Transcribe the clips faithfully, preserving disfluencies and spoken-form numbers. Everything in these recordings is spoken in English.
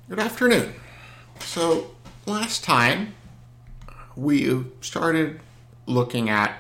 Good afternoon. So last time we started looking at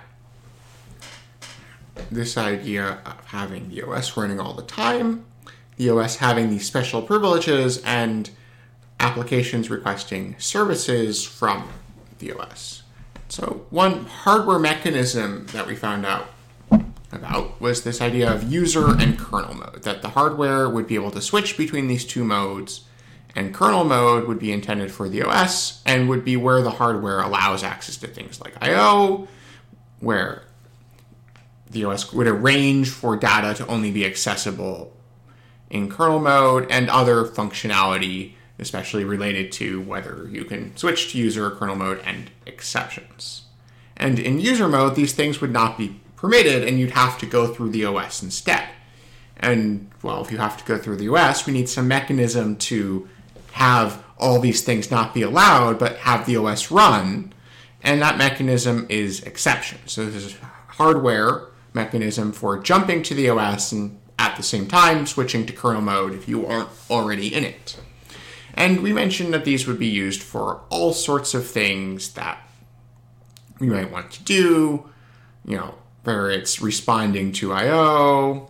this idea of having the O S running all the time, the O S having these special privileges, and applications requesting services from the O S. So one hardware mechanism that we found out about was this idea of user and kernel mode, that the hardware would be able to switch between these two modes, and kernel mode would be intended for the O S and would be where the hardware allows access to things like I O, where the O S would arrange for data to only be accessible in kernel mode, and other functionality, especially related to whether you can switch to user or kernel mode and exceptions. And in user mode, these things would not be permitted, and you'd have to go through the O S instead. And, well, if you have to go through the O S, we need some mechanism to have all these things not be allowed, but have the O S run, and that mechanism is exception. So this is a hardware mechanism for jumping to the O S and at the same time switching to kernel mode if you aren't already in it. And we mentioned that these would be used for all sorts of things that we might want to do, you know, whether it's responding to I O,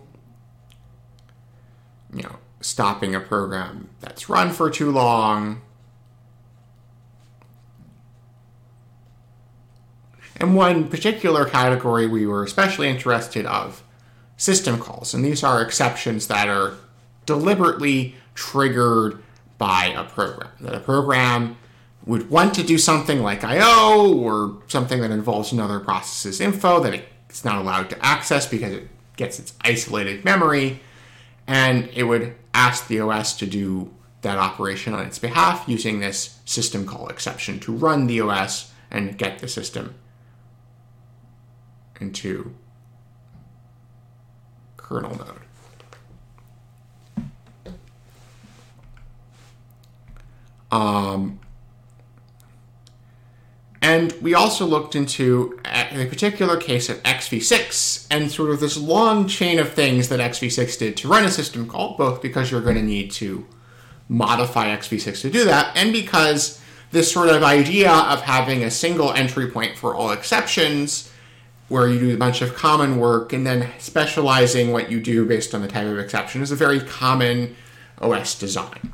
you know, stopping a program that's run for too long. And one particular category we were especially interested of, system calls. And these are exceptions that are deliberately triggered by a program. That a program would want to do something like I O or something that involves another process's info that it's not allowed to access because it gets its isolated memory, and it would ask the O S to do that operation on its behalf using this system call exception to run the O S and get the system into kernel mode. Um, and we also looked into a particular case of x v six and sort of this long chain of things that x v six did to run a system call, both because you're going to need to modify x v six to do that, and because this sort of idea of having a single entry point for all exceptions, where you do a bunch of common work and then specializing what you do based on the type of exception, is a very common O S design.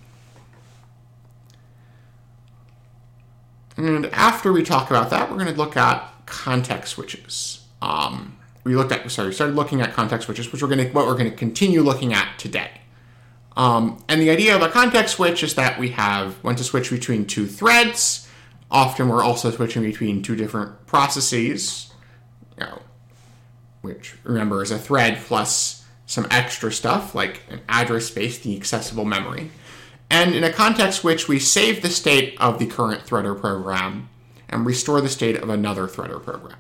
And after we talk about that, we're going to look at context switches. Um, we looked at, sorry, we started looking at context switches, which we're going to, what we're going to continue looking at today. Um, and the idea of a context switch is that we have want to switch between two threads. Often we're also switching between two different processes, you know, which, remember, is a thread plus some extra stuff like an address space, the accessible memory. And in a context switch, we save the state of the current thread or program and restore the state of another thread or program.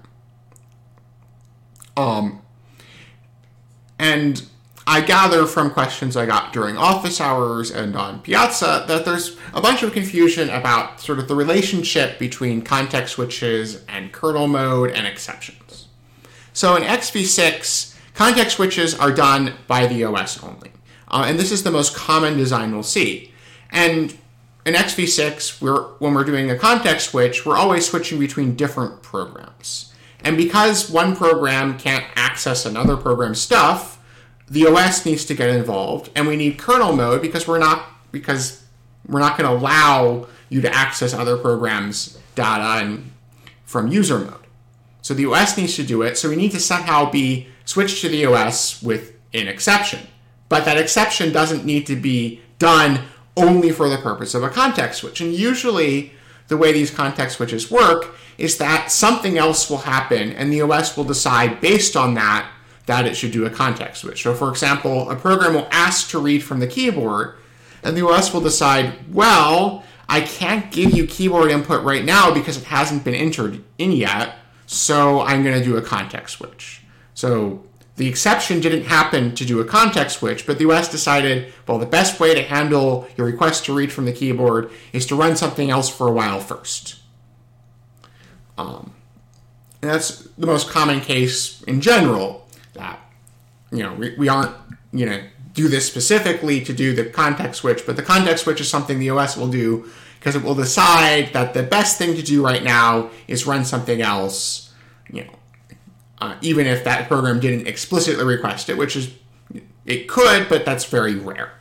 Um, and I gather from questions I got during office hours and on Piazza that there's a bunch of confusion about sort of the relationship between context switches and kernel mode and exceptions. So in x v six, context switches are done by the O S only. Uh, and this is the most common design we'll see. And in x v six, we're, when we're doing a context switch, we're always switching between different programs. And because one program can't access another program's stuff, the O S needs to get involved, and we need kernel mode because we're not because we're not going to allow you to access other programs' data and from user mode. So the O S needs to do it. So we need to somehow be switched to the O S with an exception, but that exception doesn't need to be done only for the purpose of a context switch. And usually the way these context switches work is that something else will happen and the O S will decide based on that that it should do a context switch. So for example, a program will ask to read from the keyboard and the O S will decide, well, I can't give you keyboard input right now because it hasn't been entered in yet, so I'm going to do a context switch. So the exception didn't happen to do a context switch, but the O S decided, well, the best way to handle your request to read from the keyboard is to run something else for a while first. Um, and that's the most common case in general, that, you know, we, we aren't, you know, do this specifically to do the context switch, but the context switch is something the O S will do because it will decide that the best thing to do right now is run something else, you know, uh, even if that program didn't explicitly request it, which is, it could, but that's very rare.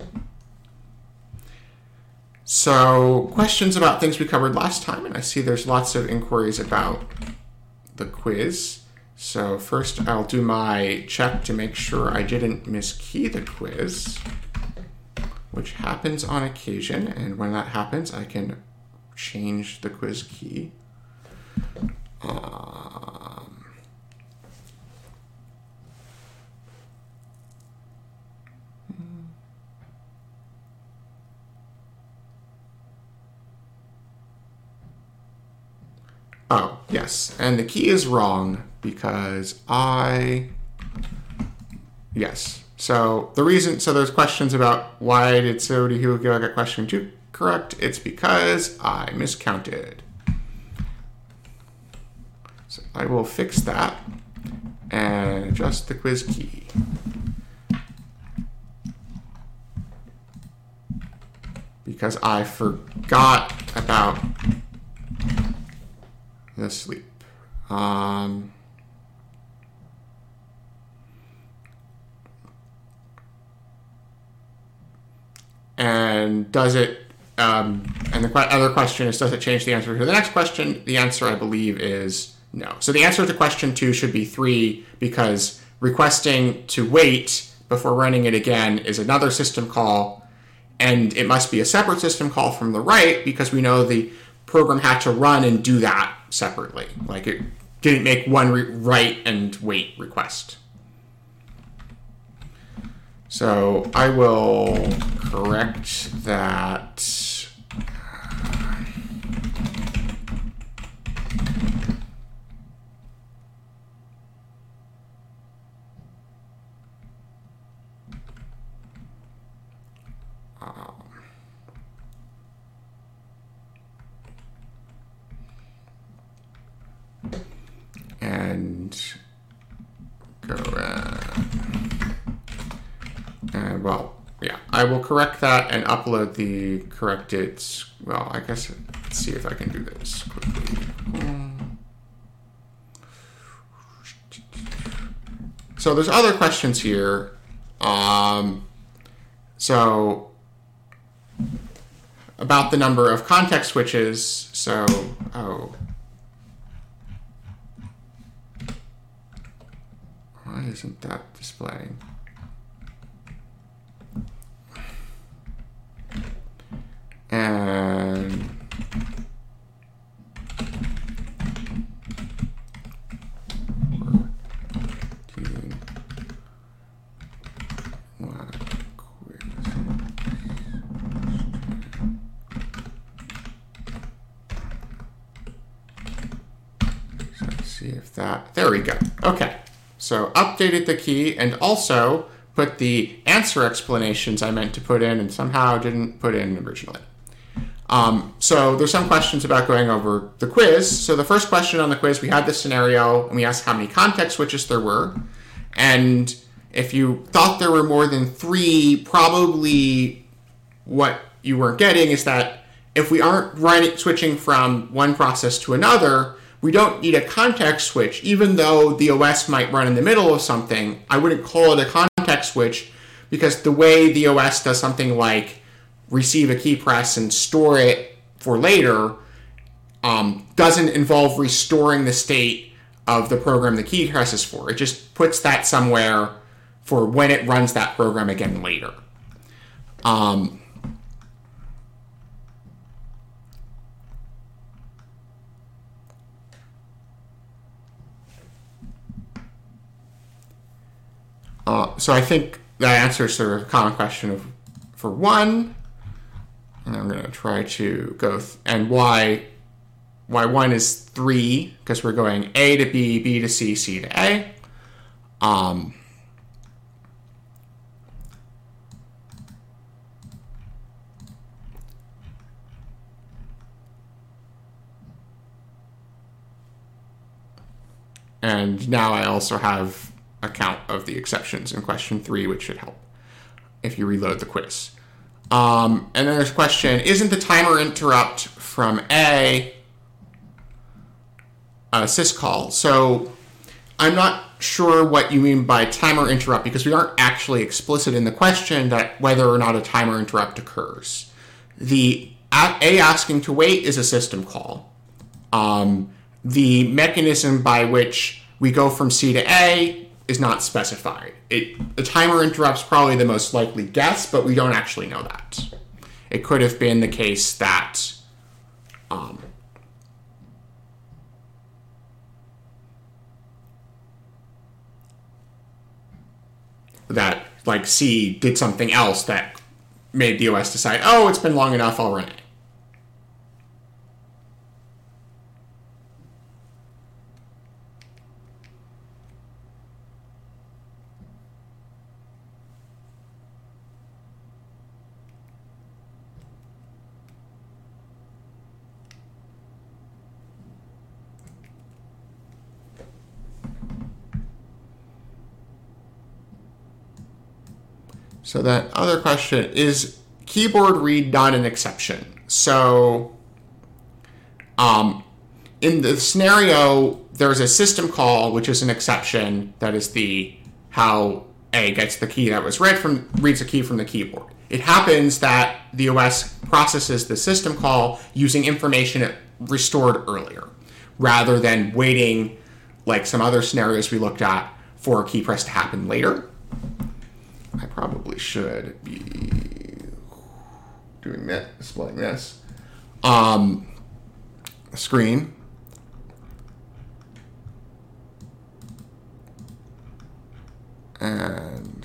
So, questions about things we covered last time, and I see there's lots of inquiries about the quiz. So first I'll do my check to make sure I didn't miskey the quiz, which happens on occasion, and when that happens I can change the quiz key. Um, oh, yes, and the key is wrong because I, yes. So the reason, so there's questions about why did so do you get question two correct? It's because I miscounted. So I will fix that and adjust the quiz key. Because I forgot about the sleep. Um, and does it, um, and the qu- other question is, does it change the answer to the next question? The answer, I believe, is no. So the answer to question two should be three, because requesting to wait before running it again is another system call, and it must be a separate system call from the write, because we know the program had to run and do that separately. Like, it didn't make one re- write and wait request. So I will correct that. Um, and go around. And, well, yeah, I will correct that and upload the corrected, well, I guess, let's see if I can do this quickly. So there's other questions here. Um, so, about the number of context switches, so, oh. Why isn't that displaying? And so let's see if that, there we go. Okay, so updated the key and also put the answer explanations I meant to put in and somehow didn't put in originally. Um, so there's some questions about going over the quiz. So the first question on the quiz, we had this scenario and we asked how many context switches there were. And if you thought there were more than three, probably what you weren't getting is that if we aren't running, switching from one process to another, we don't need a context switch. Even though the O S might run in the middle of something, I wouldn't call it a context switch, because the way the O S does something like receive a key press and store it for later um, doesn't involve restoring the state of the program the key press is for. It just puts that somewhere for when it runs that program again later. Um, uh, so I think that answers sort of a common question of for one. And I'm going to try to go, th- and y, y one is three, because we're going A to B, B to C, C to A. Um, and now I also have a count of the exceptions in question three, which should help. if you reload the quiz. Um, and then there's a question, isn't the timer interrupt from A a syscall? So I'm not sure what you mean by timer interrupt, because we aren't actually explicit in the question that whether or not a timer interrupt occurs. The A asking to wait is a system call. Um, the mechanism by which we go from C to A is not specified. It, a timer interrupt's probably the most likely guess, but we don't actually know that. It could have been the case that um, that like C did something else that made the O S decide, oh, it's been long enough, I'll run it. So that other question, is keyboard read not an exception? So um, in the scenario, there's a system call, which is an exception. That is the how A gets the key that was read from, reads a key from the keyboard. It happens that the O S processes the system call using information it restored earlier, rather than waiting, like some other scenarios we looked at, for a key press to happen later. I probably should be doing that, displaying this um, screen. And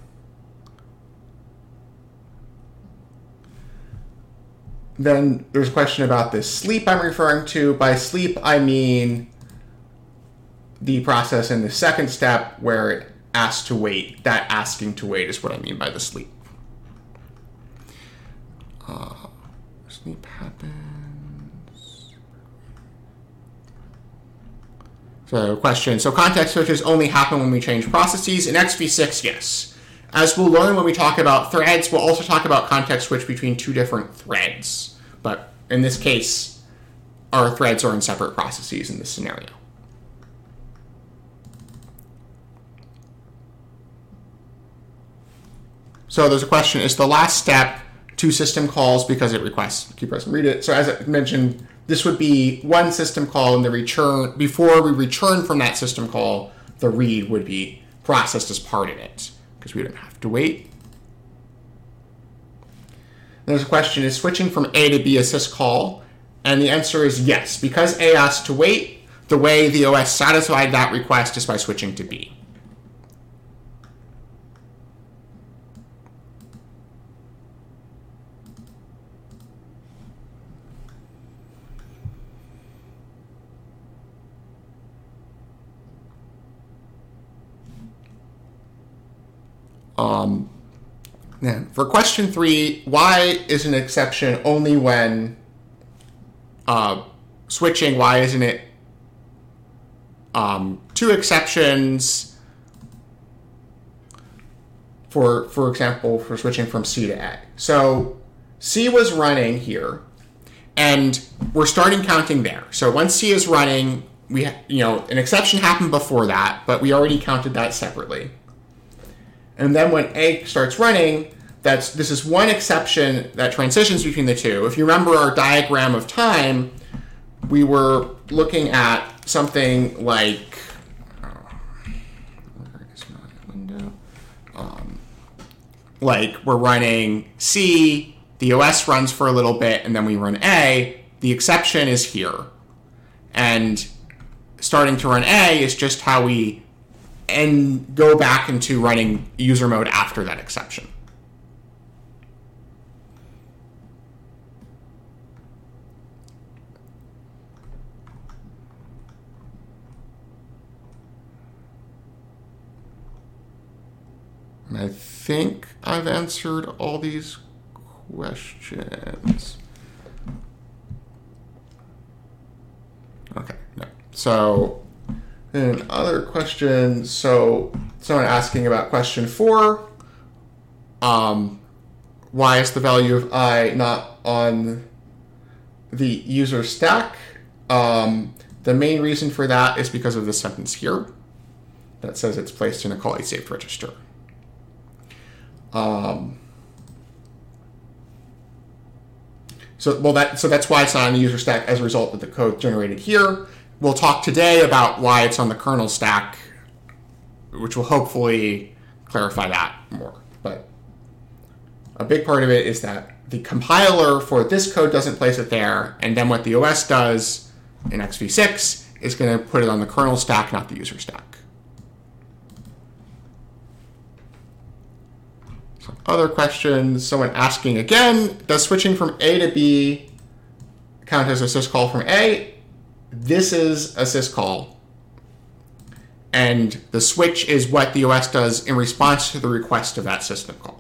then there's a question about this sleep I'm referring to. By sleep, I mean the process in the second step where it asked to wait. That asking to wait is what I mean by the sleep. Uh, sleep happens. So question, so context switches only happen when we change processes. In X V six, yes. As we'll learn when we talk about threads, we'll also talk about context switch between two different threads. But in this case, our threads are in separate processes in this scenario. So there's a question, is the last step two system calls because it requests key press and read it? So as I mentioned, this would be one system call, and the return, before we return from that system call, the read would be processed as part of it, because we don't have to wait. There's a question, is switching from A to B a syscall? And the answer is yes. Because A asked to wait, the way the O S satisfied that request is by switching to B. Um, then for question three, why is an exception only when uh, switching? Why isn't it um, two exceptions? For for example, for switching from C to A. So C was running here, and we're starting counting there. So once C is running, we you know an exception happened before that, but we already counted that separately. And then when A starts running, that's this is one exception that transitions between the two. If you remember our diagram of time, we were looking at something like oh, where is my window? Um, like we're running C, the O S runs for a little bit, and then we run A. The exception is here, and starting to run A is just how we and go back into running user mode after that exception. And I think I've answered all these questions. Okay, no. So then other questions. So someone asking about question four. um, why is the value of I not on the user stack? Um, the main reason for that is because of the sentence here that says it's placed in a call saved register. Um, so well that so that's why it's not on the user stack as a result of the code generated here. We'll talk today about why it's on the kernel stack, which will hopefully clarify that more. But a big part of it is that the compiler for this code doesn't place it there, and then what the O S does in X V six is going to put it on the kernel stack, not the user stack. Some other questions. Someone asking again, does switching from A to B count as a syscall from A? This is a syscall. And the switch is what the O S does in response to the request of that system call.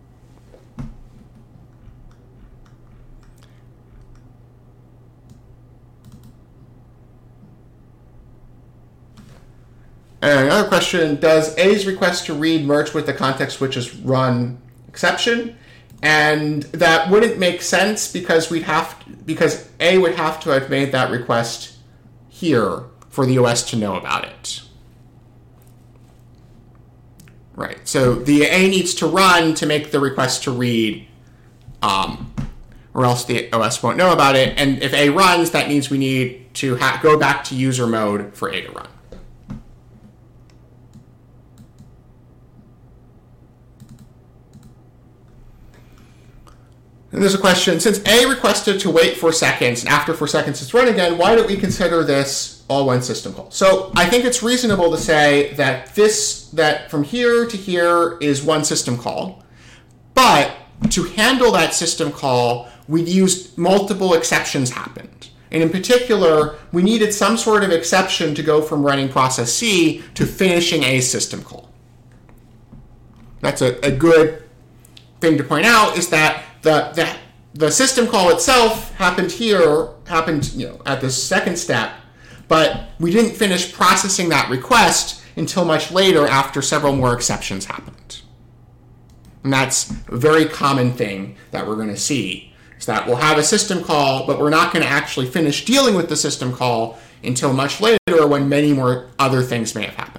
And another question, does A's request to read merge with the context switch's run exception? And that wouldn't make sense because we'd have to, because A would have to have made that request here for the O S to know about it. Right, so the A needs to run to make the request to read, um, or else the O S won't know about it. And if A runs, that means we need to ha- go back to user mode for A to run. And there's a question, since A requested to wait four seconds, and after four seconds it's run again, why don't we consider this all one system call? So I think it's reasonable to say that this, that from here to here is one system call, but to handle that system call, we used multiple exceptions happened. And in particular, we needed some sort of exception to go from running process C to finishing A's system call. That's a, a good thing to point out, is that The, the the system call itself happened here, happened you know at the second step, but we didn't finish processing that request until much later after several more exceptions happened. And that's a very common thing that we're going to see, is that we'll have a system call, but we're not going to actually finish dealing with the system call until much later when many more other things may have happened.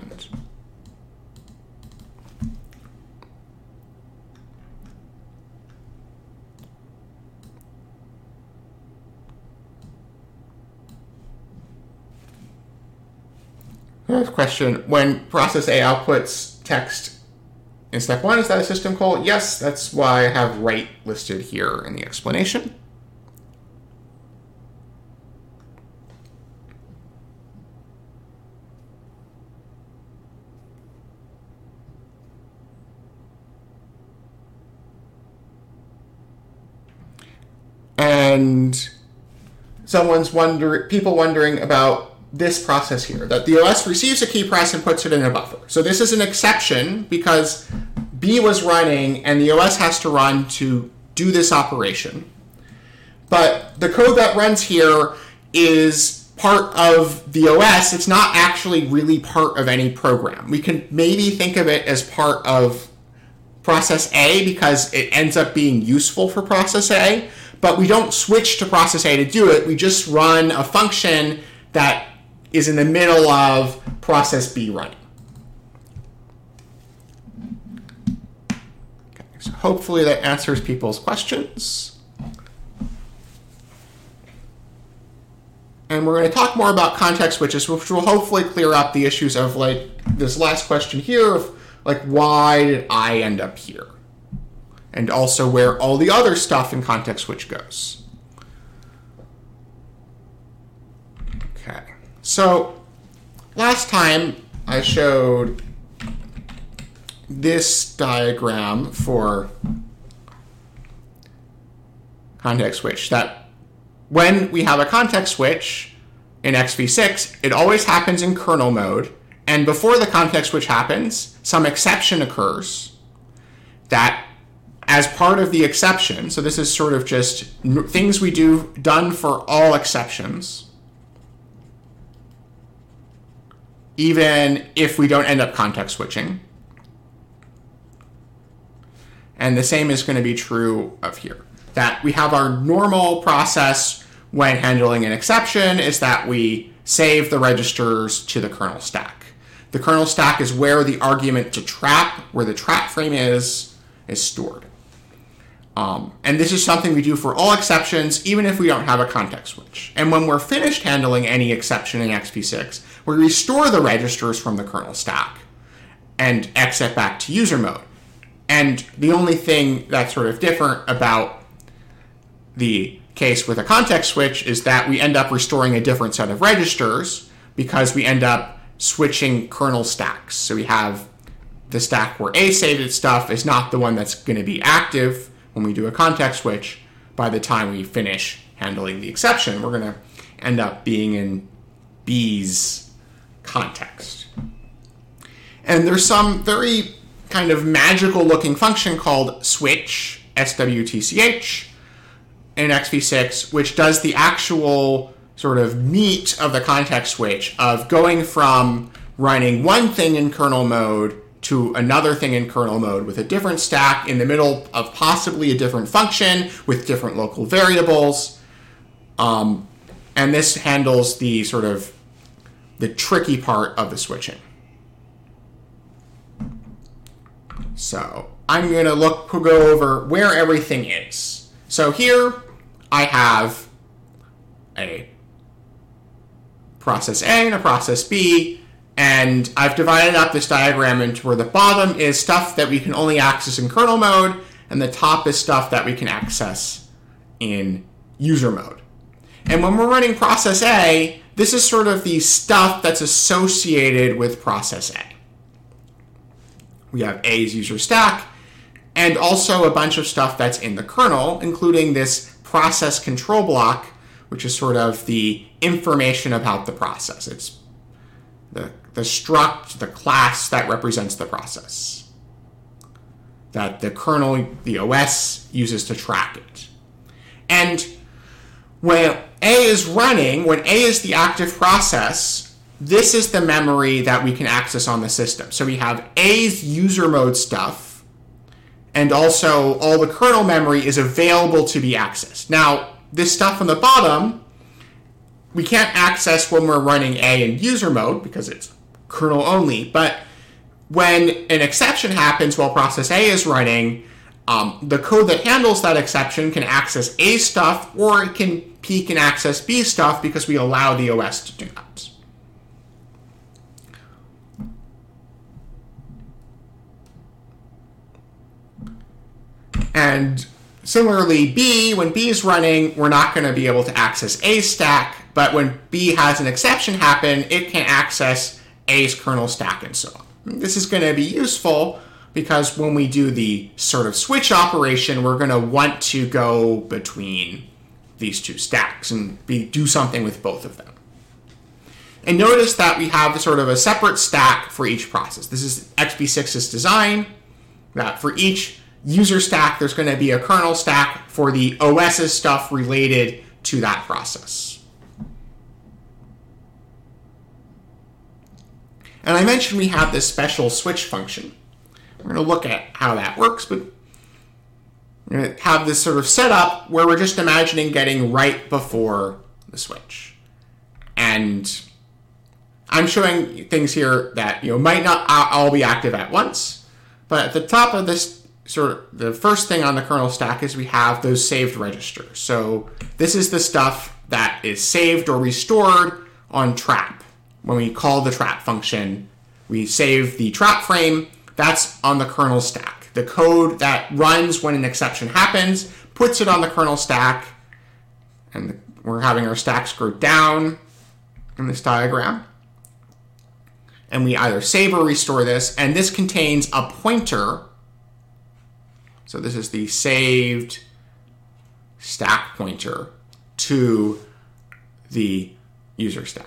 Next question, when process A outputs text in step one, is that a system call? Yes, that's why I have write listed here in the explanation. And someone's wondering, people wondering about this process here, that the O S receives a key press and puts it in a buffer. So this is an exception because B was running and the O S has to run to do this operation. But the code that runs here is part of the O S. It's not actually really part of any program. We can maybe think of it as part of process A because it ends up being useful for process A, but we don't switch to process A to do it. We just run a function that is in the middle of process B running. Okay, so hopefully that answers people's questions. And we're going to talk more about context switches, which will hopefully clear up the issues of like this last question here of like, why did I end up here? And also where all the other stuff in context switch goes. Okay. So last time I showed this diagram for context switch, that when we have a context switch in X V six, it always happens in kernel mode, and before the context switch happens, some exception occurs that as part of the exception, so this is sort of just things we do done for all exceptions, even if we don't end up context switching. And the same is going to be true of here. That we have our normal process when handling an exception is that we save the registers to the kernel stack. The kernel stack is where the argument to trap, where the trap frame is, is stored. Um, and this is something we do for all exceptions, even if we don't have a context switch. And when we're finished handling any exception in X P six, we restore the registers from the kernel stack and exit back to user mode. And the only thing that's sort of different about the case with a context switch is that we end up restoring a different set of registers because we end up switching kernel stacks. So we have the stack where A saved its stuff is not the one that's going to be active when we do a context switch. By the time we finish handling the exception, we're going to end up being in B's context. And there's some very kind of magical looking function called switch, S W T C H, in X P six, which does the actual sort of meat of the context switch of going from running one thing in kernel mode to another thing in kernel mode with a different stack in the middle of possibly a different function with different local variables. Um, and this handles the sort of the tricky part of the switching. So I'm going to look go over where everything is. So here I have a process A and a process B, and I've divided up this diagram into where the bottom is stuff that we can only access in kernel mode, and the top is stuff that we can access in user mode. And when we're running process A, this is sort of the stuff that's associated with process A. We have A's user stack, and also a bunch of stuff that's in the kernel, including this process control block, which is sort of the information about the process. It's the, the struct, the class that represents the process, that the kernel, the O S, uses to track it. And when A is running, when A is the active process, this is the memory that we can access on the system. So we have A's user mode stuff, and also all the kernel memory is available to be accessed. Now, this stuff on the bottom, we can't access when we're running A in user mode because it's kernel only, but when an exception happens while process A is running, um, the code that handles that exception can access A stuff, or it can peek and access B stuff because we allow the O S to do that. And similarly, B, when B is running, we're not going to be able to access A's stack, but when B has an exception happen, it can access A's kernel stack and so on. This is going to be useful because when we do the sort of switch operation, we're going to want to go between these two stacks and be, do something with both of them. And notice that we have sort of a separate stack for each process. This is X P six's design, that for each user stack, there's going to be a kernel stack for the O S's stuff related to that process. And I mentioned we have this special switch function. We're going to look at how that works, but we're going to have this sort of setup where we're just imagining getting right before the switch. And I'm showing things here that, you know, might not all be active at once, but at the top of this sort of, the first thing on the kernel stack is we have those saved registers. So this is the stuff that is saved or restored on trap. When we call the trap function, we save the trap frame. That's on the kernel stack. The code that runs when an exception happens puts it on the kernel stack, and we're having our stacks go down in this diagram. And we either save or restore this, and this contains a pointer. So this is the saved stack pointer to the user stack.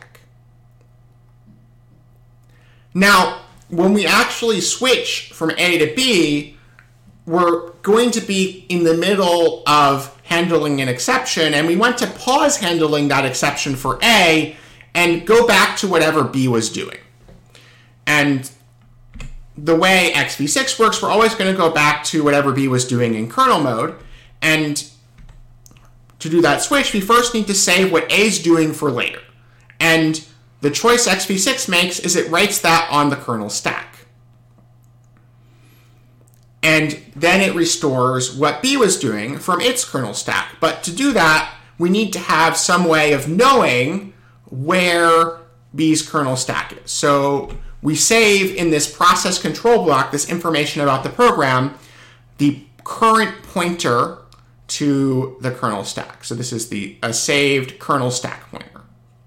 Now, when we actually switch from A to B, we're going to be in the middle of handling an exception, and we want to pause handling that exception for A and go back to whatever B was doing. And the way x v six works, we're always going to go back to whatever B was doing in kernel mode. And to do that switch, we first need to save what A is doing for later. And the choice x v six makes is it writes that on the kernel stack. And then it restores what B was doing from its kernel stack. But to do that, we need to have some way of knowing where B's kernel stack is. So we save in this process control block this information about the program, the current pointer to the kernel stack. So this is the a saved kernel stack pointer.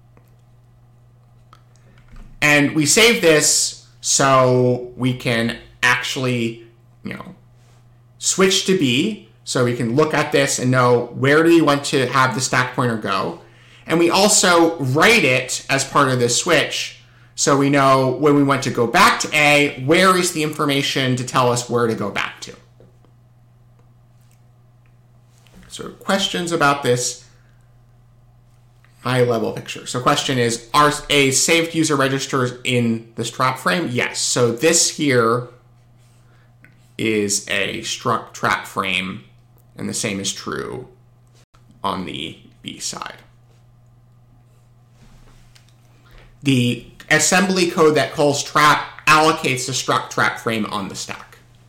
And we save this so we can actually, you know, switch to B, so we can look at this and know where do we want to have the stack pointer go. And we also write it as part of this switch, so we know when we want to go back to A, where is the information to tell us where to go back to. So questions about this high-level picture. So question is, are A saved user registers in the trap frame? Yes. So this here is a struct trap frame, and the same is true on the B side. The assembly code that calls trap allocates the struct trap frame on the stack.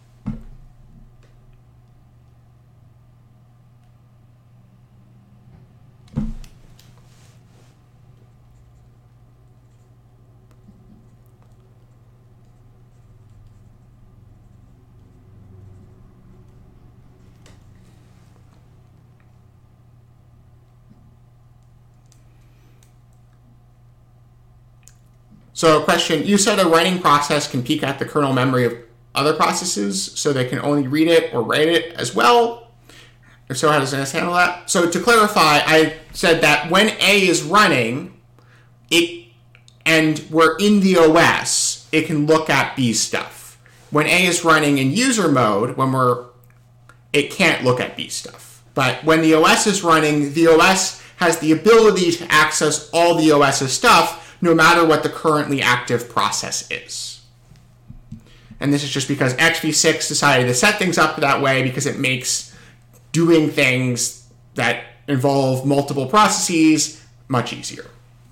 So a question, you said a writing process can peek at the kernel memory of other processes, so they can only read it or write it as well. If so, how does N S handle that? So to clarify, I said that when A is running, it and we're in the O S, it can look at B stuff. When A is running in user mode, when we're, it can't look at B stuff. But when the O S is running, the O S has the ability to access all the OS's stuff, no matter what the currently active process is. And this is just because x v six decided to set things up that way because it makes doing things that involve multiple processes much easier.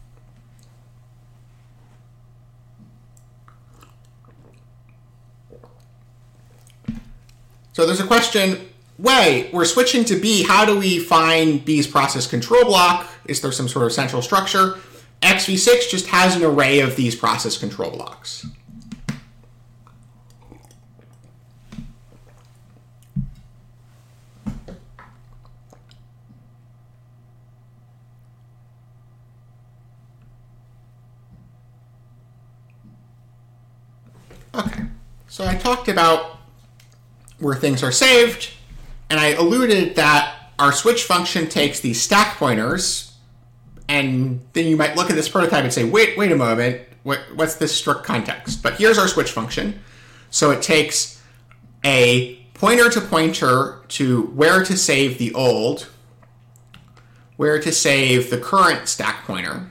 So there's a question, wait, we're switching to B, how do we find B's process control block? Is there some sort of central structure? x v six just has an array of these process control blocks. Okay, so I talked about where things are saved, and I alluded that our switch function takes these stack pointers, and then you might look at this prototype and say, wait, wait a moment, what, what's this struct context? But here's our switch function. So it takes a pointer to pointer to where to save the old, where to save the current stack pointer,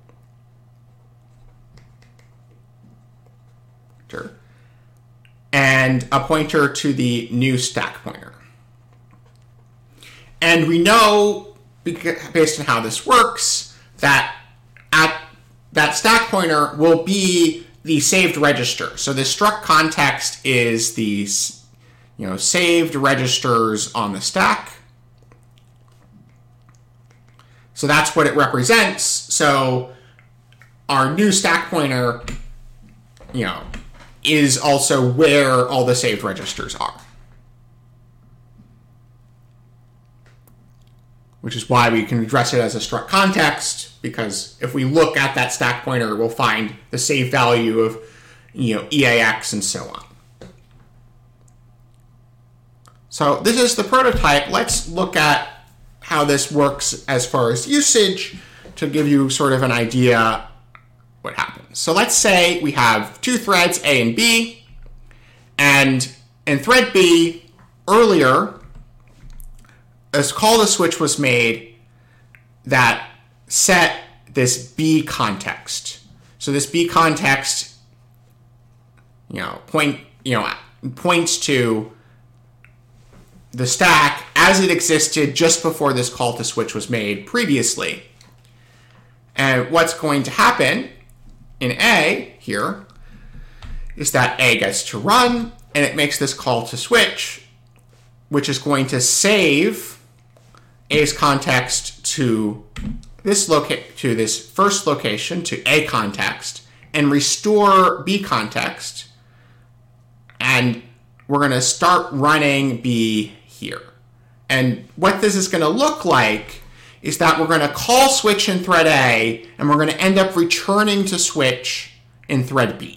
and a pointer to the new stack pointer. And we know, based on how this works, that at that stack pointer will be the saved register. So the struct context is these, you know, saved registers on the stack. So that's what it represents. So our new stack pointer, you know, is also where all the saved registers are. Which is why we can address it as a struct context, because if we look at that stack pointer, we'll find the save value of, you know, E A X and so on. So this is the prototype. Let's look at how this works as far as usage to give you sort of an idea what happens. So let's say we have two threads, A and B, and in thread B, earlier, a call to switch was made that set this B context. So this B context, you know, point you know, points to the stack as it existed just before this call to switch was made previously. And what's going to happen in A here is that A gets to run, and it makes this call to switch, which is going to save A's context to this loca- to this first location, to A context, and restore B context. And we're going to start running B here. And what this is going to look like is that we're going to call switch in thread A, and we're going to end up returning to switch in thread B.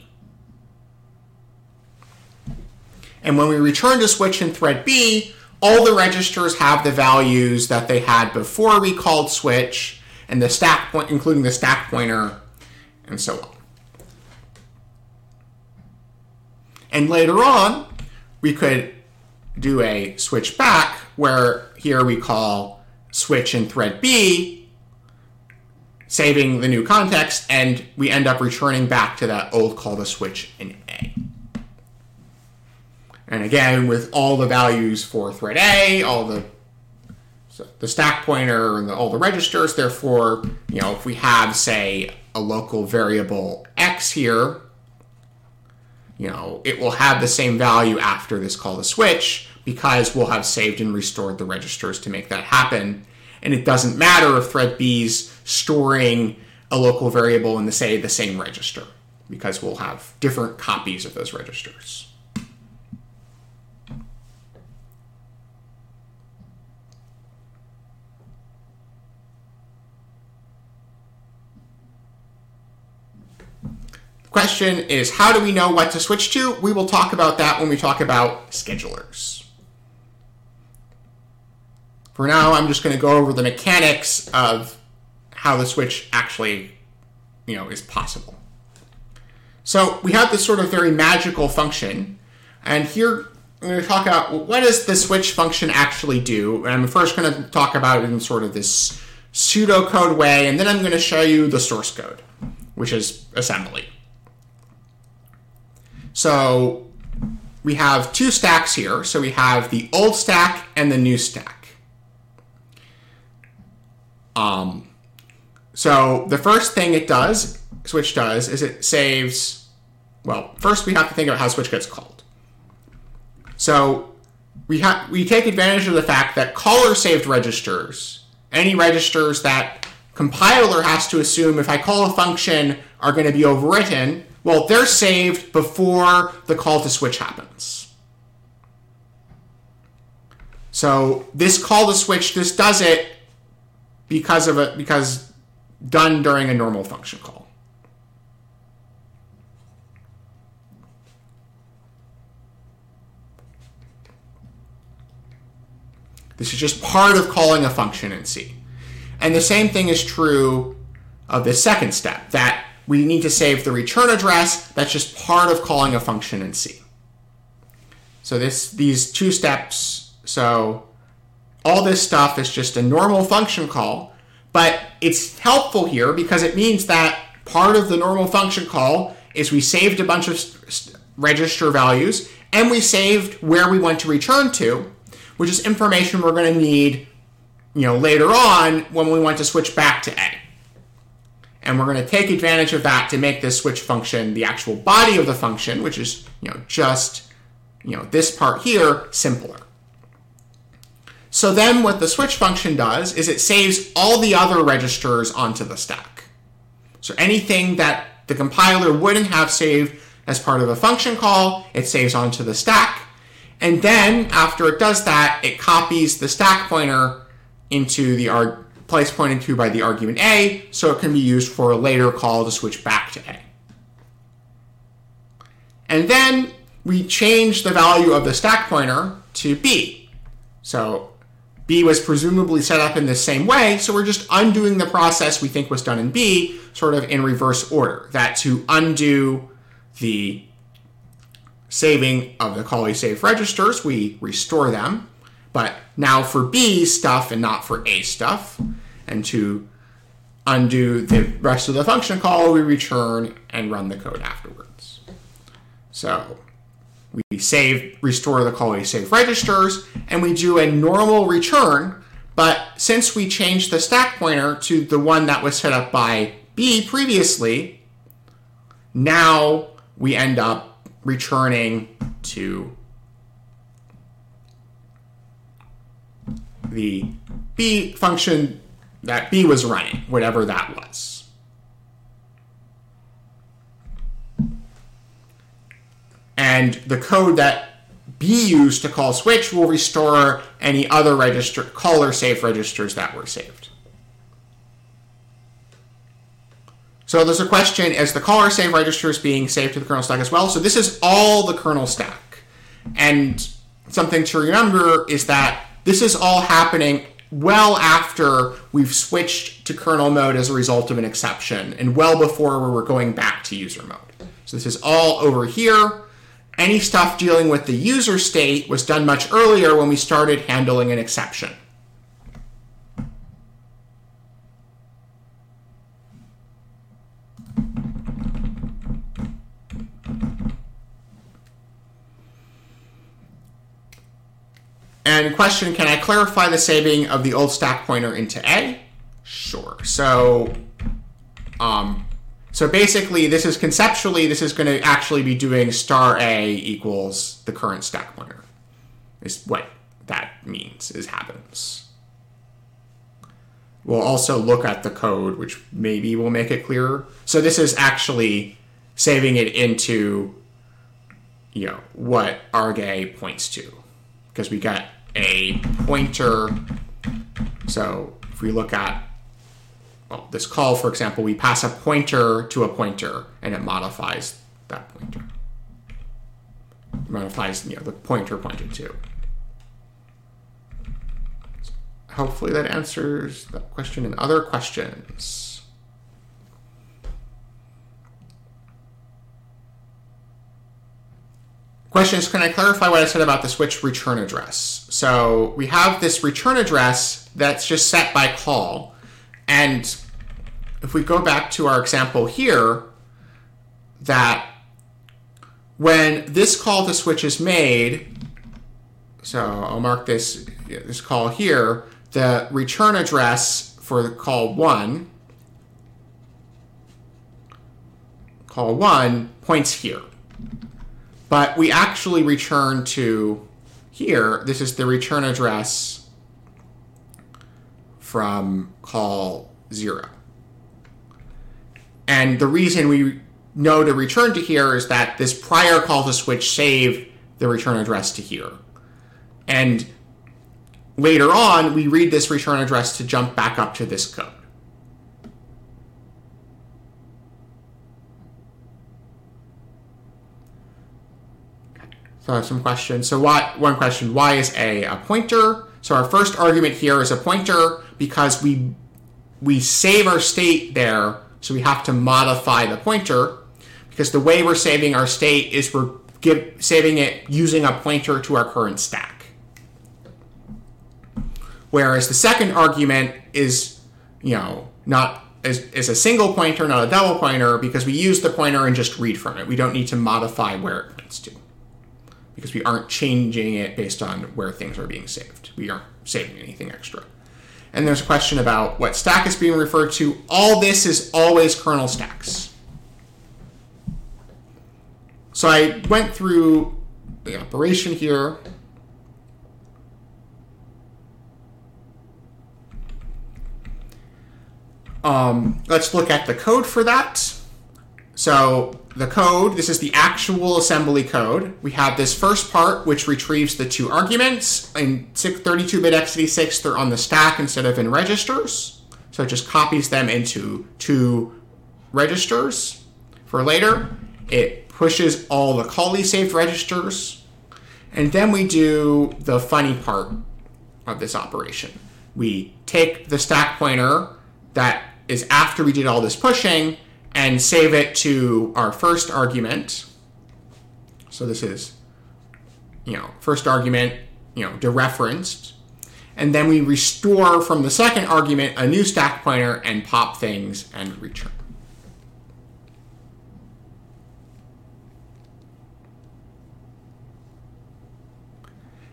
And when we return to switch in thread B, all the registers have the values that they had before we called switch, and the stack point, including the stack pointer, and so on. And later on, we could do a switch back, where here we call switch in thread B, saving the new context, and we end up returning back to that old call to switch in A. And again, with all the values for thread A, all the so the stack pointer and the, all the registers, therefore, you know, if we have, say, a local variable X here, you know, it will have the same value after this call to switch, because we'll have saved and restored the registers to make that happen. And it doesn't matter if thread B's storing a local variable in the, say, the same register, because we'll have different copies of those registers. Question is, how do we know what to switch to? We will talk about that when we talk about schedulers. For now, I'm just going to go over the mechanics of how the switch actually, you know, is possible. So we have this sort of very magical function, and here I'm going to talk about, well, what does the switch function actually do? And I'm first going to talk about it in sort of this pseudocode way, and then I'm going to show you the source code, which is assembly. So we have two stacks here. So we have the old stack and the new stack. Um, so the first thing it does, switch does, is it saves, well, first we have to think about how switch gets called. So we have we take advantage of the fact that caller saved registers, any registers that compiler has to assume if I call a function are going to be overwritten, well, they're saved before the call to switch happens. So this call to switch, this does it because of a because done during a normal function call. This is just part of calling a function in C. And the same thing is true of the second step, that we need to save the return address. That's just part of calling a function in C. So this these two steps, so all this stuff is just a normal function call, but it's helpful here because it means that part of the normal function call is we saved a bunch of register values, and we saved where we want to return to, which is information we're going to need, you know, later on when we want to switch back to A. And we're going to take advantage of that to make this switch function the actual body of the function, which is, you know, just, you know, this part here, simpler. So then what the switch function does is it saves all the other registers onto the stack. So anything that the compiler wouldn't have saved as part of a function call, it saves onto the stack. And then after it does that, it copies the stack pointer into the arg- place pointed to by the argument A, so it can be used for a later call to switch back to A. And then we change the value of the stack pointer to B. So B was presumably set up in the same way, so we're just undoing the process we think was done in B, sort of in reverse order. That to undo the saving of the call save registers, we restore them. But now for B stuff and not for A stuff. And to undo the rest of the function call, we return and run the code afterwards. So we save, restore the call we save registers, and we do a normal return. But since we changed the stack pointer to the one that was set up by B previously, now we end up returning to the B function that B was running, whatever that was. And the code that B used to call switch will restore any other register, call or save registers that were saved. So there's a question, is the call or save registers being saved to the kernel stack as well? So this is all the kernel stack. And something to remember is that this is all happening well after we've switched to kernel mode as a result of an exception, and well before we were going back to user mode. So this is all over here. Any stuff dealing with the user state was done much earlier when we started handling an exception. And question, can I clarify the saving of the old stack pointer into A? Sure. So, um, so basically, this is conceptually, this is going to actually be doing star A equals the current stack pointer, is what that means, is happens. We'll also look at the code, which maybe will make it clearer. So this is actually saving it into, you know, what argA points to, because we got a pointer. So if we look at, well, this call, for example, we pass a pointer to a pointer, and it modifies that pointer. It modifies, you know, the pointer pointed to. So hopefully that answers that question and other questions. Questions, can I clarify what I said about the switch return address? So we have this return address that's just set by call. And if we go back to our example here, that when this call to switch is made, so I'll mark this, this call here, the return address for the call one, call one points here. But we actually return to here, this is the return address from call zero. And the reason we know to return to here is that this prior call to switch saved the return address to here. And later on, we read this return address to jump back up to this code. So I have some questions. So why, one question, why is A a pointer? So our first argument here is a pointer because we we save our state there, so we have to modify the pointer, because the way we're saving our state is we're give, saving it using a pointer to our current stack. Whereas the second argument is, you know, not is, is a single pointer, not a double pointer, because we use the pointer and just read from it. We don't need to modify where it points to, because we aren't changing it based on where things are being saved. We aren't saving anything extra. And there's a question about what stack is being referred to. All this is always kernel stacks. So I went through the operation here. Um, let's look at the code for that. So the code, this is the actual assembly code. We have this first part, which retrieves the two arguments. In thirty-two bit x eighty-six, they're on the stack instead of in registers. So it just copies them into two registers for later. It pushes all the callee saved registers. And then we do the funny part of this operation. We take the stack pointer that is after we did all this pushing and save it to our first argument. So this is, you know, first argument, you know, dereferenced. And then we restore from the second argument a new stack pointer and pop things and return.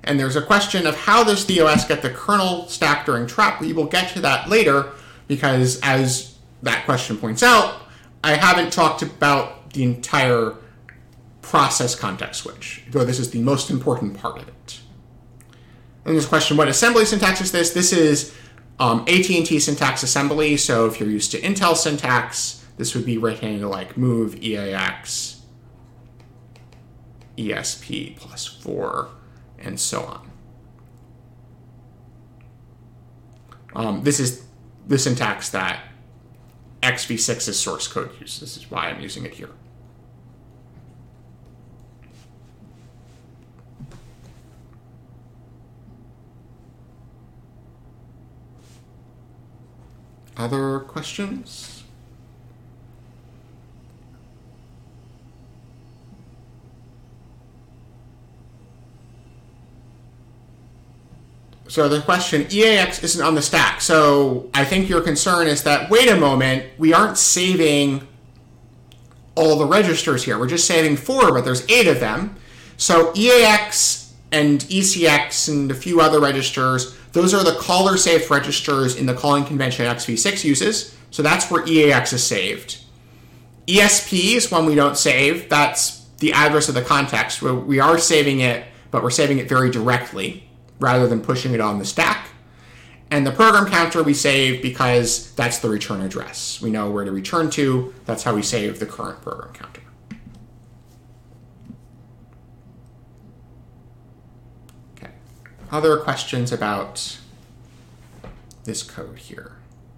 And there's a question of how does the O S get the kernel stack during trap. We will get to that later because, as that question points out, I haven't talked about the entire process context switch, though this is the most important part of it. And there's a question, what assembly syntax is this? This is um, A T and T syntax assembly. So if you're used to Intel syntax, this would be written into like move E A X, E S P plus four, and so on. Um, this is the syntax that X V six's source code uses. This is why I'm using it here. Other questions? So the question, E A X isn't on the stack. So I think your concern is that, wait a moment, we aren't saving all the registers here. We're just saving four, but there's eight of them. So E A X and E C X and a few other registers, those are the caller saved registers in the calling convention X V six uses. So that's where E A X is saved. E S P is one we don't save. That's the address of the context. We are saving it, but we're saving it very directly rather than pushing it on the stack. And the program counter we save because that's the return address. We know where to return to. That's how we save the current program counter. Okay. Other questions about this code here?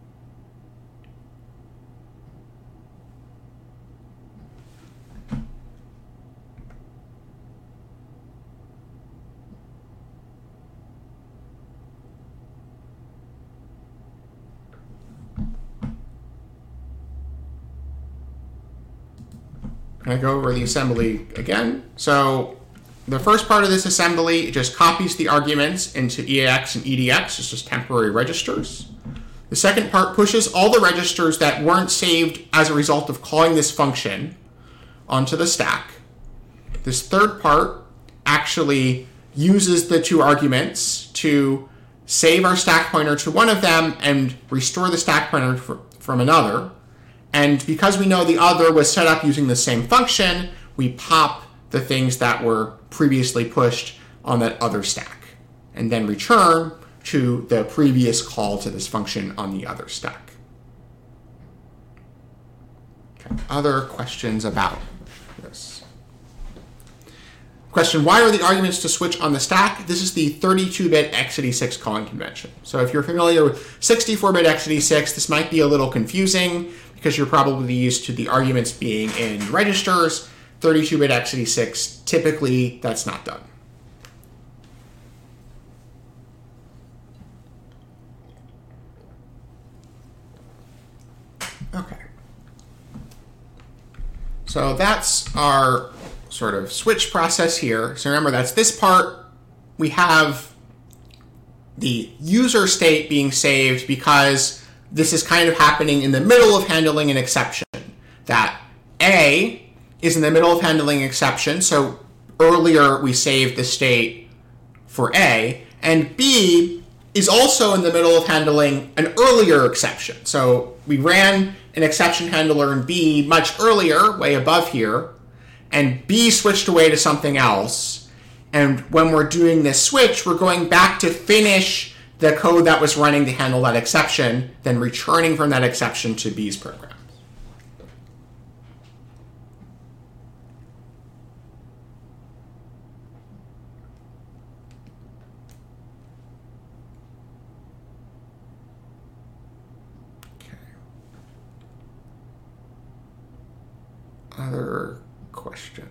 Can I go over the assembly again? So the first part of this assembly just copies the arguments into E A X and E D X. It's just temporary registers. The second part pushes all the registers that weren't saved as a result of calling this function onto the stack. This third part actually uses the two arguments to save our stack pointer to one of them and restore the stack pointer from another. And because we know the other was set up using the same function, we pop the things that were previously pushed on that other stack and then return to the previous call to this function on the other stack. Okay. Other questions about this? Question, why are the arguments to switch on the stack? This is the thirty-two bit x eighty-six calling convention. So if you're familiar with sixty-four bit x eighty-six, this might be a little confusing because you're probably used to the arguments being in registers. thirty-two bit x eighty-six, typically that's not done. Okay. So that's our sort of switch process here. So remember, that's this part. We have the user state being saved because this is kind of happening in the middle of handling an exception. That A is in the middle of handling an exception. So earlier we saved the state for A. And B is also in the middle of handling an earlier exception. So we ran an exception handler in B much earlier, way above here. And B switched away to something else. And when we're doing this switch, we're going back to finish the code that was running to handle that exception, then returning from that exception to B's program. Okay. Other questions?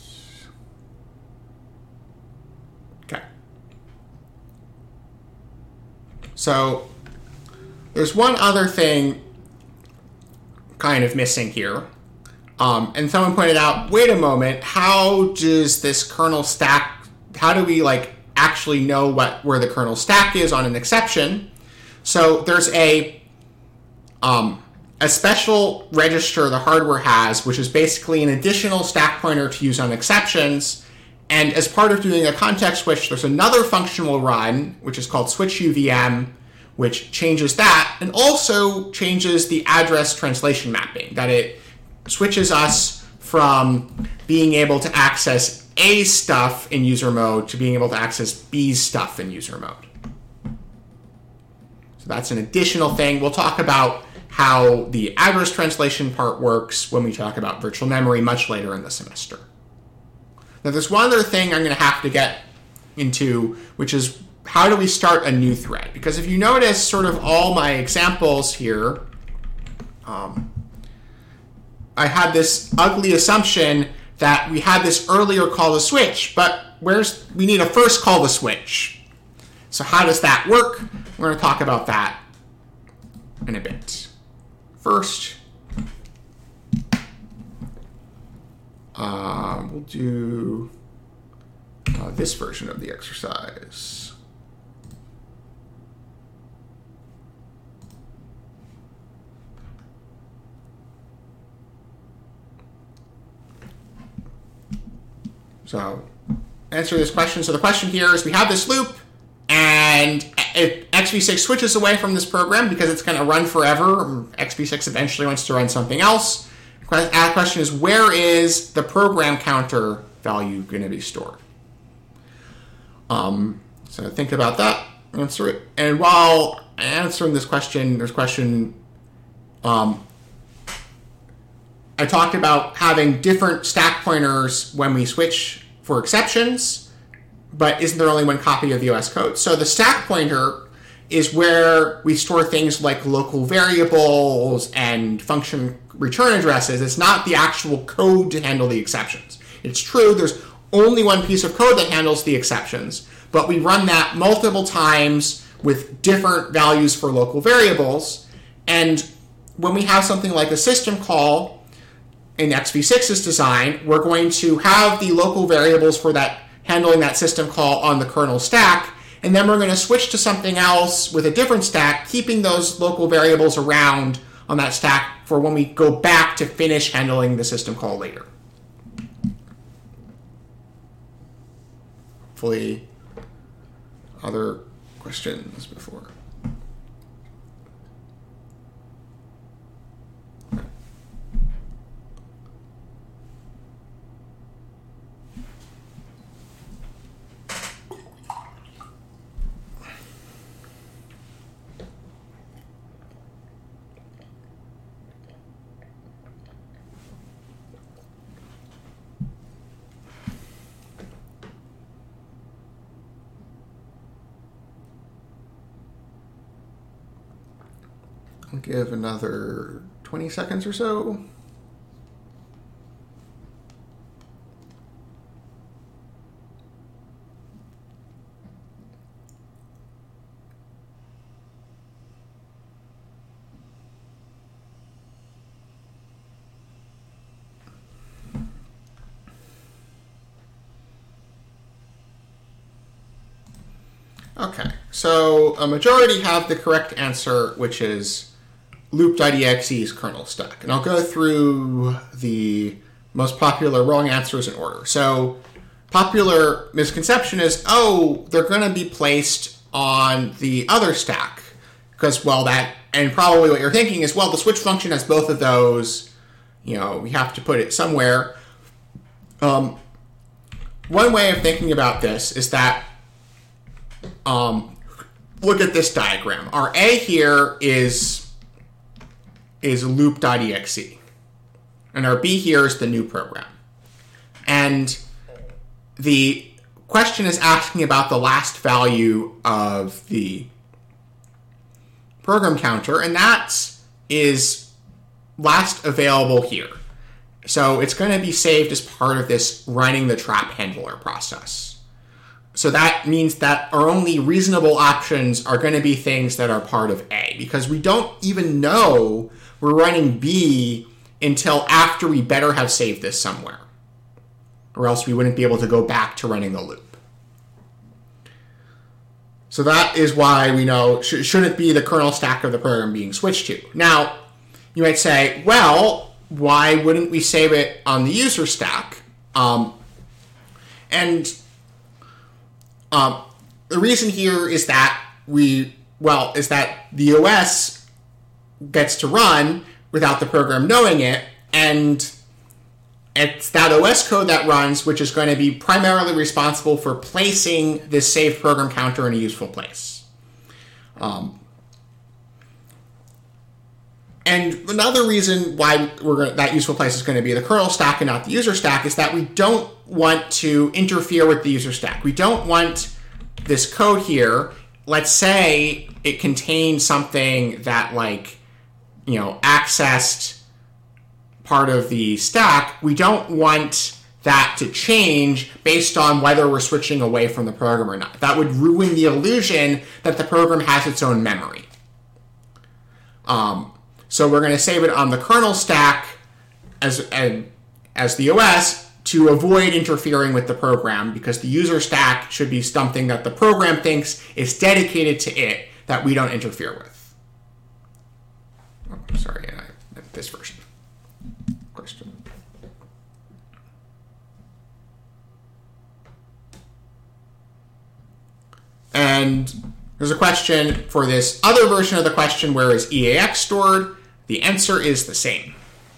Okay. So there's one other thing kind of missing here. Um, and someone pointed out, wait a moment, how does this kernel stack, how do we like actually know what where the kernel stack is on an exception? So there's a um, a special register the hardware has, which is basically an additional stack pointer to use on exceptions. And as part of doing a context switch, there's another function we'll run, which is called switch U V M, which changes that and also changes the address translation mapping, that it switches us from being able to access A stuff in user mode to being able to access B's stuff in user mode. So that's an additional thing. We'll talk about how the address translation part works when we talk about virtual memory much later in the semester. Now, there's one other thing I'm going to have to get into, which is how do we start a new thread? Because if you notice sort of all my examples here, um, I had this ugly assumption that we had this earlier call to switch, but where's we need a first call to switch. So how does that work? We're going to talk about that in a bit. First, uh, we'll do uh, this version of the exercise. So, answer this question. So the question here is we have this loop, and if x v six switches away from this program because it's going to run forever, x v six eventually wants to run something else. The question is, where is the program counter value going to be stored? Um, so think about that, answer it. And while answering this question, there's a question, um, I talked about having different stack pointers when we switch for exceptions, but isn't there only one copy of the O S code? So the stack pointer is where we store things like local variables and function return addresses. It's not the actual code to handle the exceptions. It's true, there's only one piece of code that handles the exceptions, but we run that multiple times with different values for local variables. And when we have something like a system call in x v six's design, we're going to have the local variables for that handling that system call on the kernel stack, and then we're going to switch to something else with a different stack, keeping those local variables around on that stack for when we go back to finish handling the system call later. Hopefully, other questions before? I'll give another twenty seconds or so. Okay, so a majority have the correct answer, which is loop.exe's kernel stack. And I'll go through the most popular wrong answers in order. So popular misconception is, oh, they're going to be placed on the other stack. Because, well, that, and probably what you're thinking is, well, the switch function has both of those. You know, we have to put it somewhere. Um, one way of thinking about this is that, um, look at this diagram. Our A here is is loop.exe. And our B here is the new program. And the question is asking about the last value of the program counter, and that is last available here. So it's going to be saved as part of this running the trap handler process. So that means that our only reasonable options are going to be things that are part of A, because we don't even know we're running B until after we better have saved this somewhere, or else we wouldn't be able to go back to running the loop. So that is why we know sh- shouldn't be the kernel stack of the program being switched to. Now, you might say, well, why wouldn't we save it on the user stack? Um, and um, the reason here is that we, well, is that the O S gets to run without the program knowing it, and it's that O S code that runs which is going to be primarily responsible for placing this saved program counter in a useful place. Um, and another reason why we're going to, that useful place is going to be the kernel stack and not the user stack is that we don't want to interfere with the user stack. We don't want this code here, let's say it contains something that, like, you know, accessed part of the stack, we don't want that to change based on whether we're switching away from the program or not. That would ruin the illusion that the program has its own memory. Um, so we're going to save it on the kernel stack as, as, as the O S to avoid interfering with the program, because the user stack should be something that the program thinks is dedicated to it that we don't interfere with. Oh, sorry, I meant this version. Question. And there's a question for this other version of the question, where is E A X stored? The answer is the same.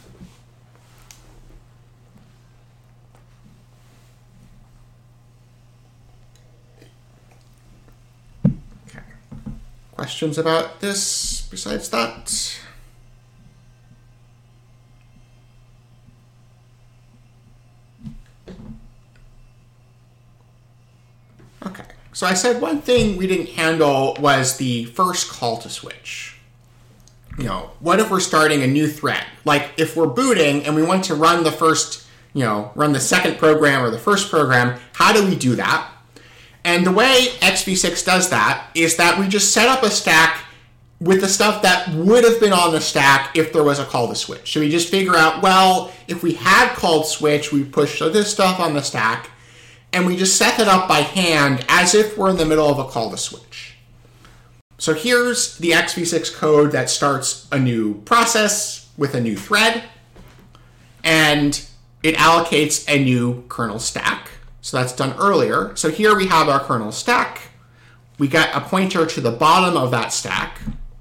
Okay. Questions about this besides that? Okay, so I said one thing we didn't handle was the first call to switch. You know, what if we're starting a new thread? Like, if we're booting and we want to run the first, you know, run the second program or the first program, how do we do that? And the way x v six does that is that we just set up a stack with the stuff that would have been on the stack if there was a call to switch. So we just figure out, well, if we had called switch, we push this stuff on the stack, and we just set it up by hand as if we're in the middle of a call to switch. So here's the x v six code that starts a new process with a new thread, and it allocates a new kernel stack. So that's done earlier. So here we have our kernel stack. We got a pointer to the bottom of that stack.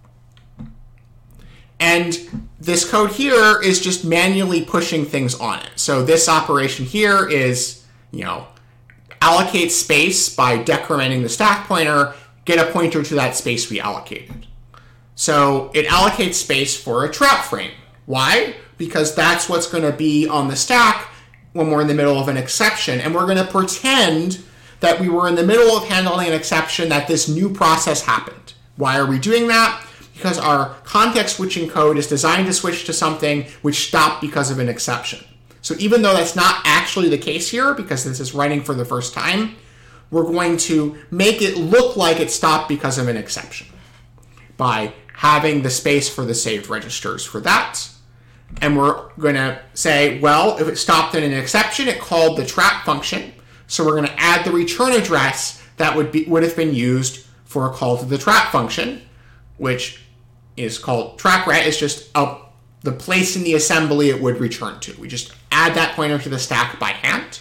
And this code here is just manually pushing things on it. So this operation here is, you know, allocate space by decrementing the stack pointer, get a pointer to that space we allocated. So it allocates space for a trap frame. Why? Because that's what's going to be on the stack when we're in the middle of an exception. And we're going to pretend that we were in the middle of handling an exception, that this new process happened. Why are we doing that? Because our context switching code is designed to switch to something which stopped because of an exception. So even though that's not actually the case here, because this is running for the first time, we're going to make it look like it stopped because of an exception by having the space for the saved registers for that. And we're going to say, well, if it stopped in an exception, it called the trap function. So we're going to add the return address that would be would have been used for a call to the trap function, which is called trapret. Is just a, the place in the assembly it would return to. We just add that pointer to the stack by hand.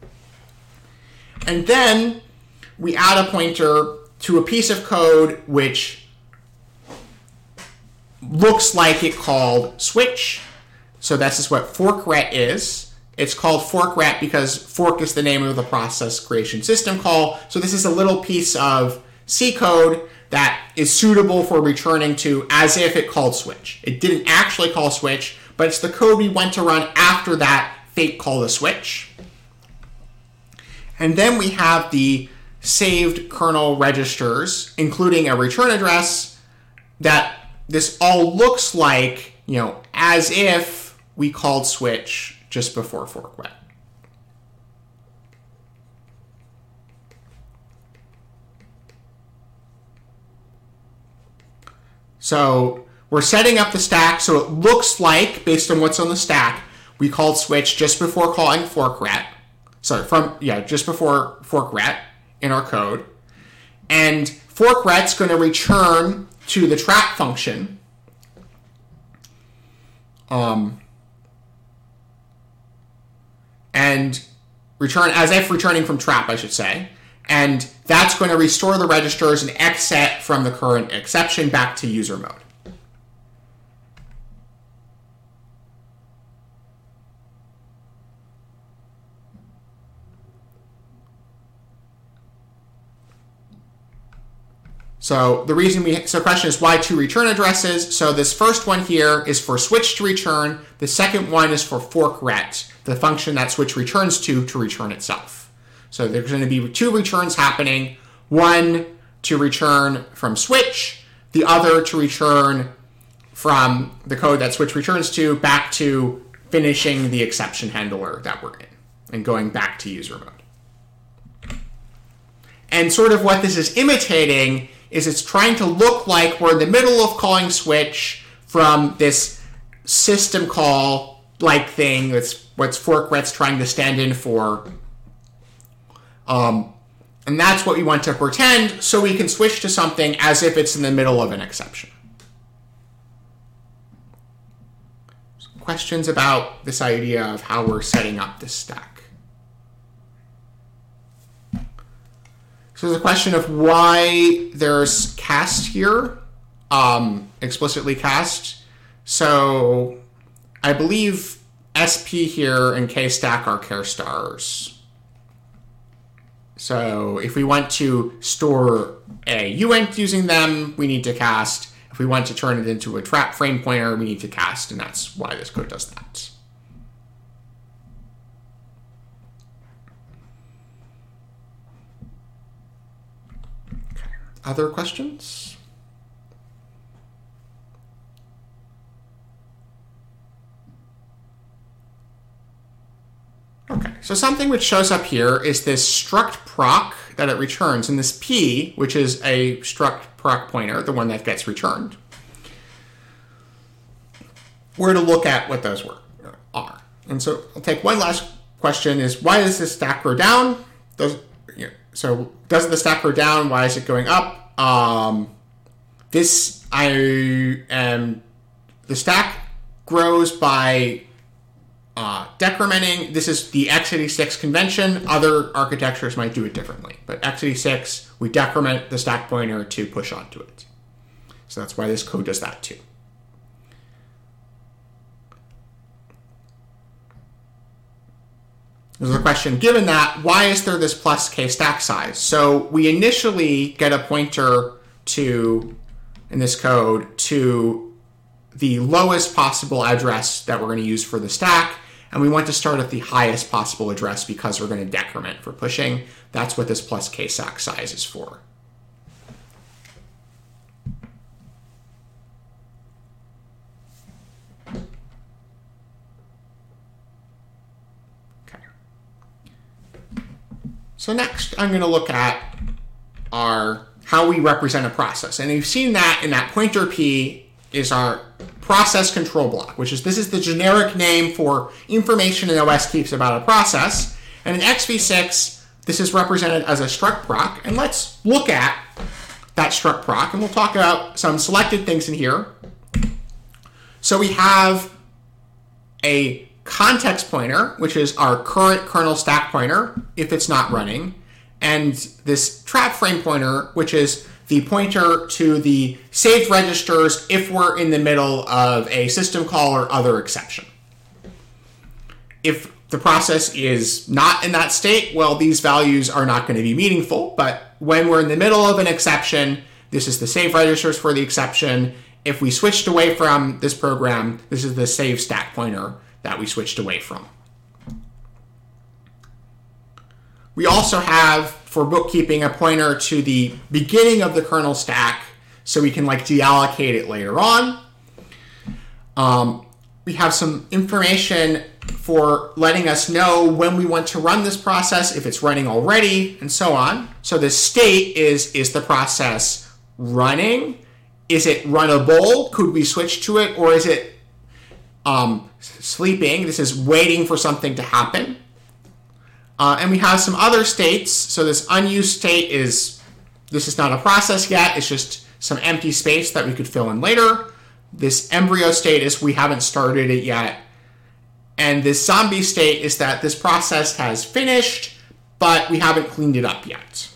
And then we add a pointer to a piece of code which looks like it called switch. So this is what forkret is. It's called forkret because fork is the name of the process creation system call. So this is a little piece of C code that is suitable for returning to as if it called switch. It didn't actually call switch, but it's the code we want to run after that fake call to switch. And then we have the saved kernel registers, including a return address, that this all looks like, you know, as if we called switch just before forkret. So we're setting up the stack so it looks like, based on what's on the stack, we called switch just before calling forkret. Sorry, from yeah, just before forkret in our code. And forkret's going to return to the trap function. Um, and return as if returning from trap, I should say. And that's going to restore the registers and exit from the current exception back to user mode. So the reason we, so the question is why two return addresses? So this first one here is for switch to return. The second one is for fork ret, the function that switch returns to to return itself. So there's going to be two returns happening, one to return from switch, the other to return from the code that switch returns to back to finishing the exception handler that we're in and going back to user mode. And sort of what this is imitating is it's trying to look like we're in the middle of calling switch from this system call like thing that's what fork ret's trying to stand in for. Um, and that's what we want to pretend so we can switch to something as if it's in the middle of an exception. Some questions about this idea of how we're setting up this stack? So there's a question of why there's cast here, um, explicitly cast. So I believe S P here and K stack are char stars. So if we want to store a uint using them, we need to cast. If we want to turn it into a trap frame pointer, we need to cast, and that's why this code does that. Other questions? Okay, so something which shows up here is this struct proc that it returns, and this p, which is a struct proc pointer, the one that gets returned. We're to look at what those were, are. And so I'll take one last question is, why does this stack go down? Does, you know, so doesn't the stack go down? Why is it going up? Um, this, I am, the stack grows by uh, decrementing. This is the x eighty-six convention. Other architectures might do it differently. But x eighty-six, we decrement the stack pointer to push onto it. So that's why this code does that too. There's a question, given that, why is there this plus k stack size? So we initially get a pointer to, in this code, to the lowest possible address that we're going to use for the stack, and we want to start at the highest possible address because we're going to decrement for pushing. That's what this plus k stack size is for. So next, I'm going to look at our how we represent a process. And you've seen that in that pointer P is our process control block, which is this is the generic name for information an O S keeps about a process. And in x v six, this is represented as a struct proc. And let's look at that struct proc, and we'll talk about some selected things in here. So we have a context pointer, which is our current kernel stack pointer, if it's not running, and this trap frame pointer, which is the pointer to the saved registers if we're in the middle of a system call or other exception. If the process is not in that state, well, these values are not going to be meaningful, but when we're in the middle of an exception, this is the save registers for the exception. If we switched away from this program, this is the save stack pointer that we switched away from. We also have, for bookkeeping, a pointer to the beginning of the kernel stack, so we can like deallocate it later on. Um, we have some information for letting us know when we want to run this process, if it's running already, and so on. So the state is, is the process running? Is it runnable? Could we switch to it? Or is it Um, sleeping? This is waiting for something to happen. Uh, and we have some other states. So this unused state is, this is not a process yet. It's just some empty space that we could fill in later. This embryo state is we haven't started it yet. And this zombie state is that this process has finished, but we haven't cleaned it up yet.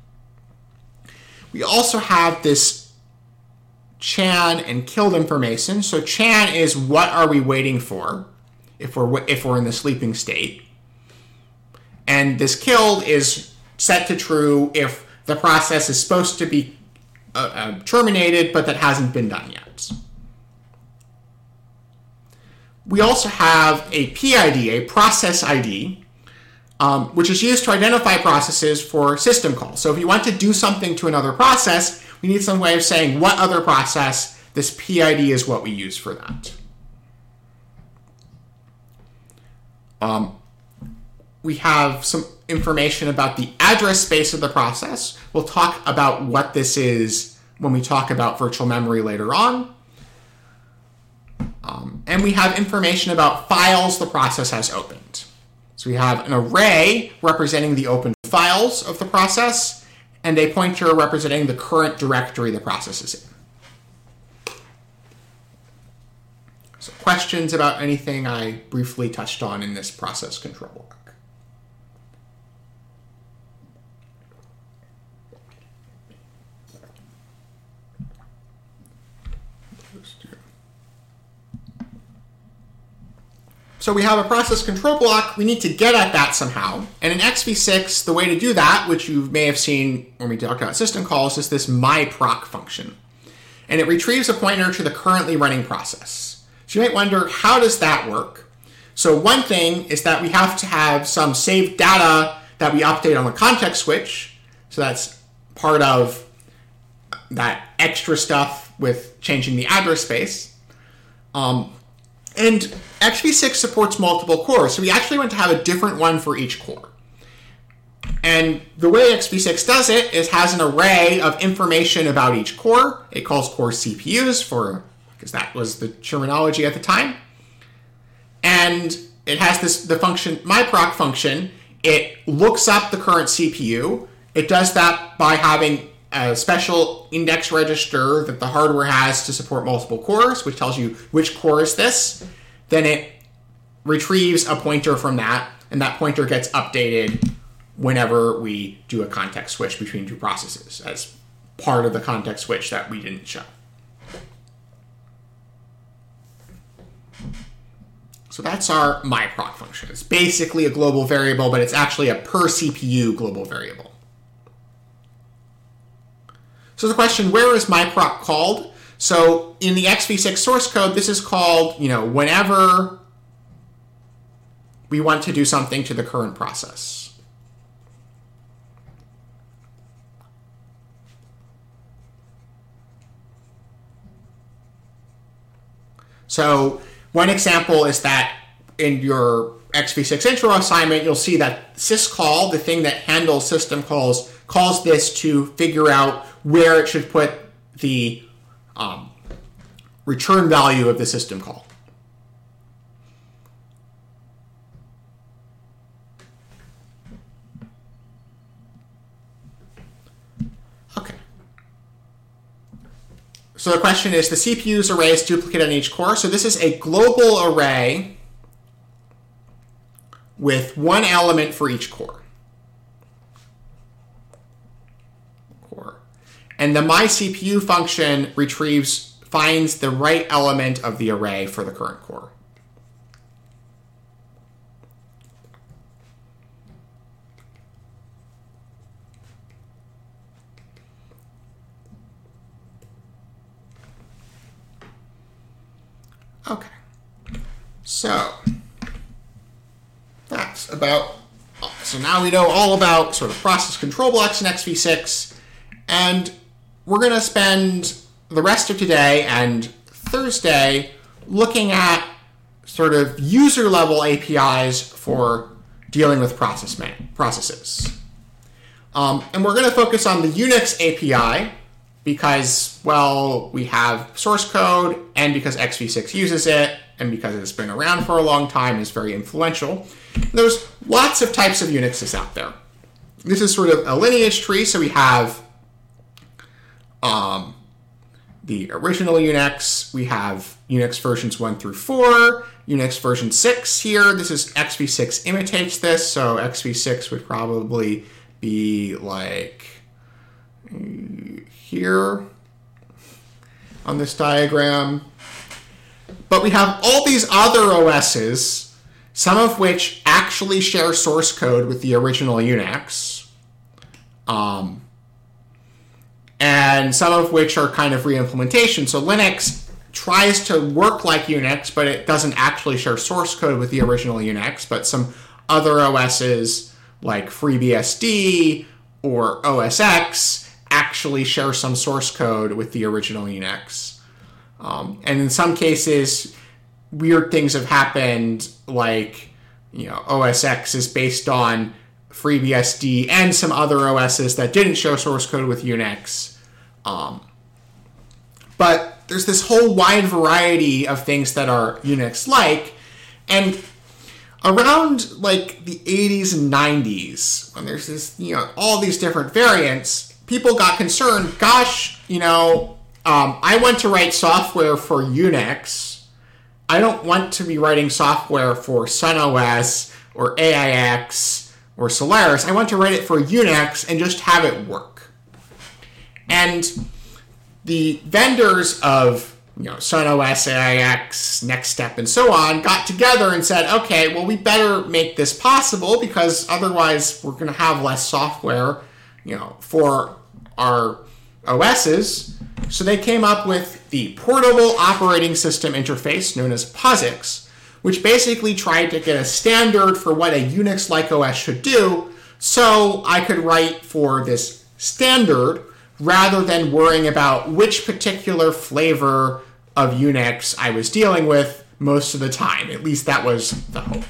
We also have this chan and killed information. So chan is what are we waiting for if we're if we're in the sleeping state. And this killed is set to true if the process is supposed to be uh, uh, terminated, but that hasn't been done yet. We also have a P I D, a process I D, um, which is used to identify processes for system calls. So if you want to do something to another process, we need some way of saying what other process. This P I D is what we use for that. Um, we have some information about the address space of the process. We'll talk about what this is when we talk about virtual memory later on. Um, and we have information about files the process has opened. So we have an array representing the open files of the process and a pointer representing the current directory the process is in. So questions about anything I briefly touched on in this process control block? So we have a process control block. We need to get at that somehow. And in X V six, the way to do that, which you may have seen when we talked about system calls, is this myproc function. And it retrieves a pointer to the currently running process. So you might wonder, how does that work? So one thing is that we have to have some saved data that we update on the context switch. So that's part of that extra stuff with changing the address space. Um, And X V six supports multiple cores, so we actually want to have a different one for each core. And the way X V six does it is has an array of information about each core. It calls core C P Us for, because that was the terminology at the time. And it has this the function, myproc function. It looks up the current C P U. It does that by having a special index register that the hardware has to support multiple cores, which tells you which core is this. Then it retrieves a pointer from that, and that pointer gets updated whenever we do a context switch between two processes as part of the context switch that we didn't show. So that's our myproc function. It's basically a global variable, but it's actually a per C P U global variable. So the question, where is myproc called? So in the X V six source code, this is called, you know, whenever we want to do something to the current process. So one example is that in your X V six intro assignment, you'll see that syscall, the thing that handles system calls, calls this to figure out where it should put the um, return value of the system call. Okay. So the question is, the C P U's array is duplicated on each core. So this is a global array with one element for each core. And the myCPU function retrieves, finds the right element of the array for the current core. Okay. So that's about, so now we know all about sort of process control blocks in X V six, and we're going to spend the rest of today and Thursday looking at sort of user-level A P Is for dealing with process man- processes. Um, and we're going to focus on the Unix A P I because, well, we have source code, and because X V six uses it, and because it's been around for a long time and is very influential. There's lots of types of Unixes out there. This is sort of a lineage tree, so we have Um, the original Unix. We have Unix versions one through four, Unix version six here. This is X V six imitates this, so X V six would probably be like here on this diagram. But we have all these other O Ss, some of which actually share source code with the original Unix, um, and some of which are kind of re-implementation. So Linux tries to work like Unix, but it doesn't actually share source code with the original Unix. But some other O Ss like FreeBSD or O S X actually share some source code with the original Unix. Um, and in some cases, weird things have happened, like, you know, O S X is based on FreeBSD and some other O Ss that didn't show source code with Unix. Um, but there's this whole wide variety of things that are Unix-like, and around like the eighties and nineties, when there's this, you know, all these different variants, people got concerned, gosh, you know, um, I want to write software for Unix. I don't want to be writing software for SunOS or A I X or Solaris. I want to write it for Unix and just have it work. And the vendors of, you know, SunOS, A I X, NextStep, and so on got together and said, okay, well, we better make this possible because otherwise we're going to have less software, you know, for our O Ss. So they came up with the Portable Operating System Interface, known as POSIX, which basically tried to get a standard for what a Unix-like O S should do, so I could write for this standard rather than worrying about which particular flavor of Unix I was dealing with most of the time. At least that was the hope.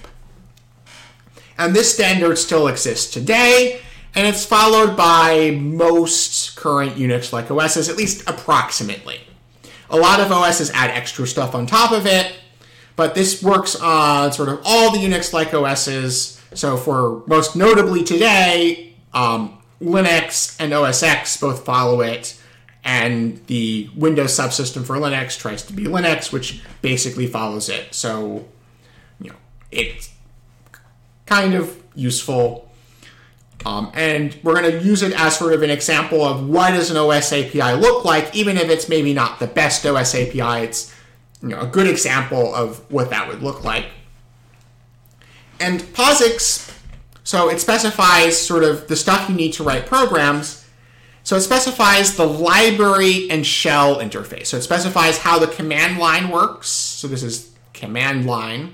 And this standard still exists today, and it's followed by most current Unix-like O Ss, at least approximately. A lot of O Ss add extra stuff on top of it, but this works on sort of all the Unix-like O Ss. So for most notably today, um, Linux and O S X both follow it, and the Windows subsystem for Linux tries to be Linux, which basically follows it. So, you know, it's kind of useful. Um, and we're going to use it as sort of an example of what does an O S A P I look like, even if it's maybe not the best O S A P I. It's, you know, a good example of what that would look like. And POSIX, so it specifies sort of the stuff you need to write programs. So it specifies the library and shell interface. So it specifies how the command line works. So this is command line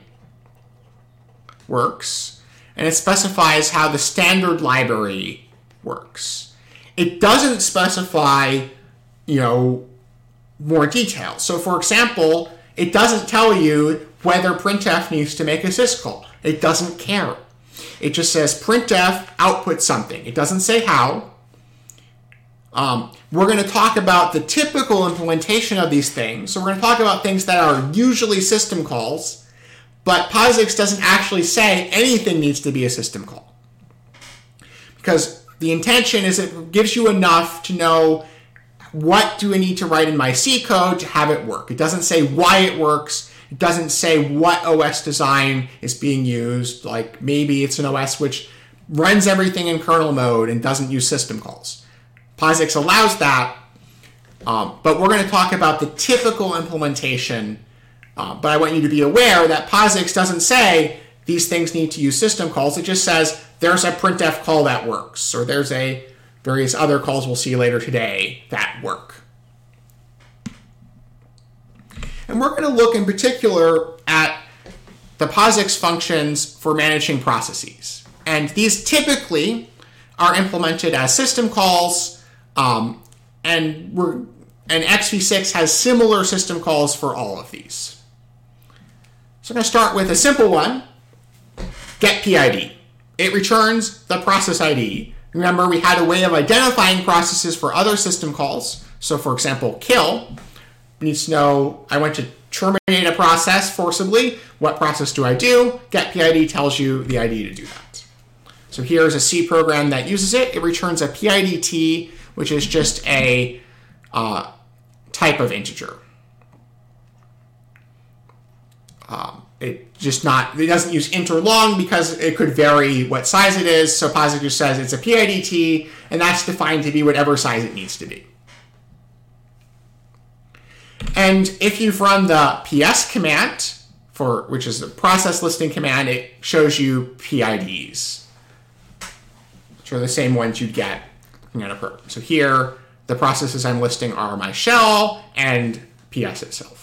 works. And it specifies how the standard library works. It doesn't specify, you know, more details. So for example, it doesn't tell you whether printf needs to make a syscall. It doesn't care. It just says printf output something. It doesn't say how. Um, we're going to talk about the typical implementation of these things. So we're going to talk about things that are usually system calls, but POSIX doesn't actually say anything needs to be a system call. Because the intention is it gives you enough to know what do I need to write in my C code to have it work. It doesn't say why it works. It doesn't say what O S design is being used. Like maybe it's an O S which runs everything in kernel mode and doesn't use system calls. POSIX allows that, um, but we're going to talk about the typical implementation. Uh, but I want you to be aware that POSIX doesn't say these things need to use system calls. It just says there's a printf call that works, or there's a various other calls we'll see later today that work. And we're going to look in particular at the POSIX functions for managing processes. And these typically are implemented as system calls, um, and we're and X V six has similar system calls for all of these. So I'm going to start with a simple one, get P I D. It returns the process I D. Remember, we had a way of identifying processes for other system calls. So for example, kill needs to know I want to terminate a process forcibly. What process do I do? Get P I D tells you the I D to do that. So here's a C program that uses it. It returns a P I D T, which is just a uh, type of integer. Um, it just not, it doesn't use int or long because it could vary what size it is. So POSIX just says it's a P I D T, and that's defined to be whatever size it needs to be. And if you've run the P S command, for which is the process listing command, it shows you P I Ds, which are the same ones you'd get looking at a program. So here, the processes I'm listing are my shell and P S itself.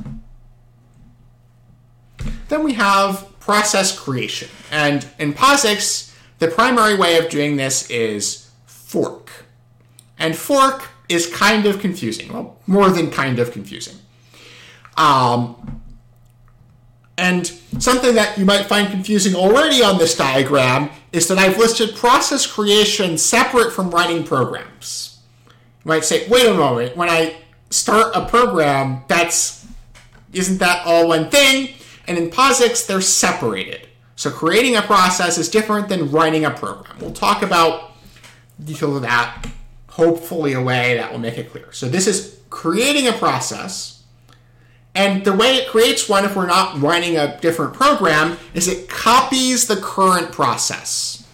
Then we have process creation. And in POSIX, the primary way of doing this is fork. And fork is kind of confusing. Well, more than kind of confusing. Um, and something that you might find confusing already on this diagram is that I've listed process creation separate from writing programs. You might say, wait a moment, when I start a program, that's, isn't that all one thing? And in POSIX, they're separated. So creating a process is different than writing a program. We'll talk about details of that, hopefully a way that will make it clear. So this is creating a process. And the way it creates one, if we're not running a different program, is it copies the current process.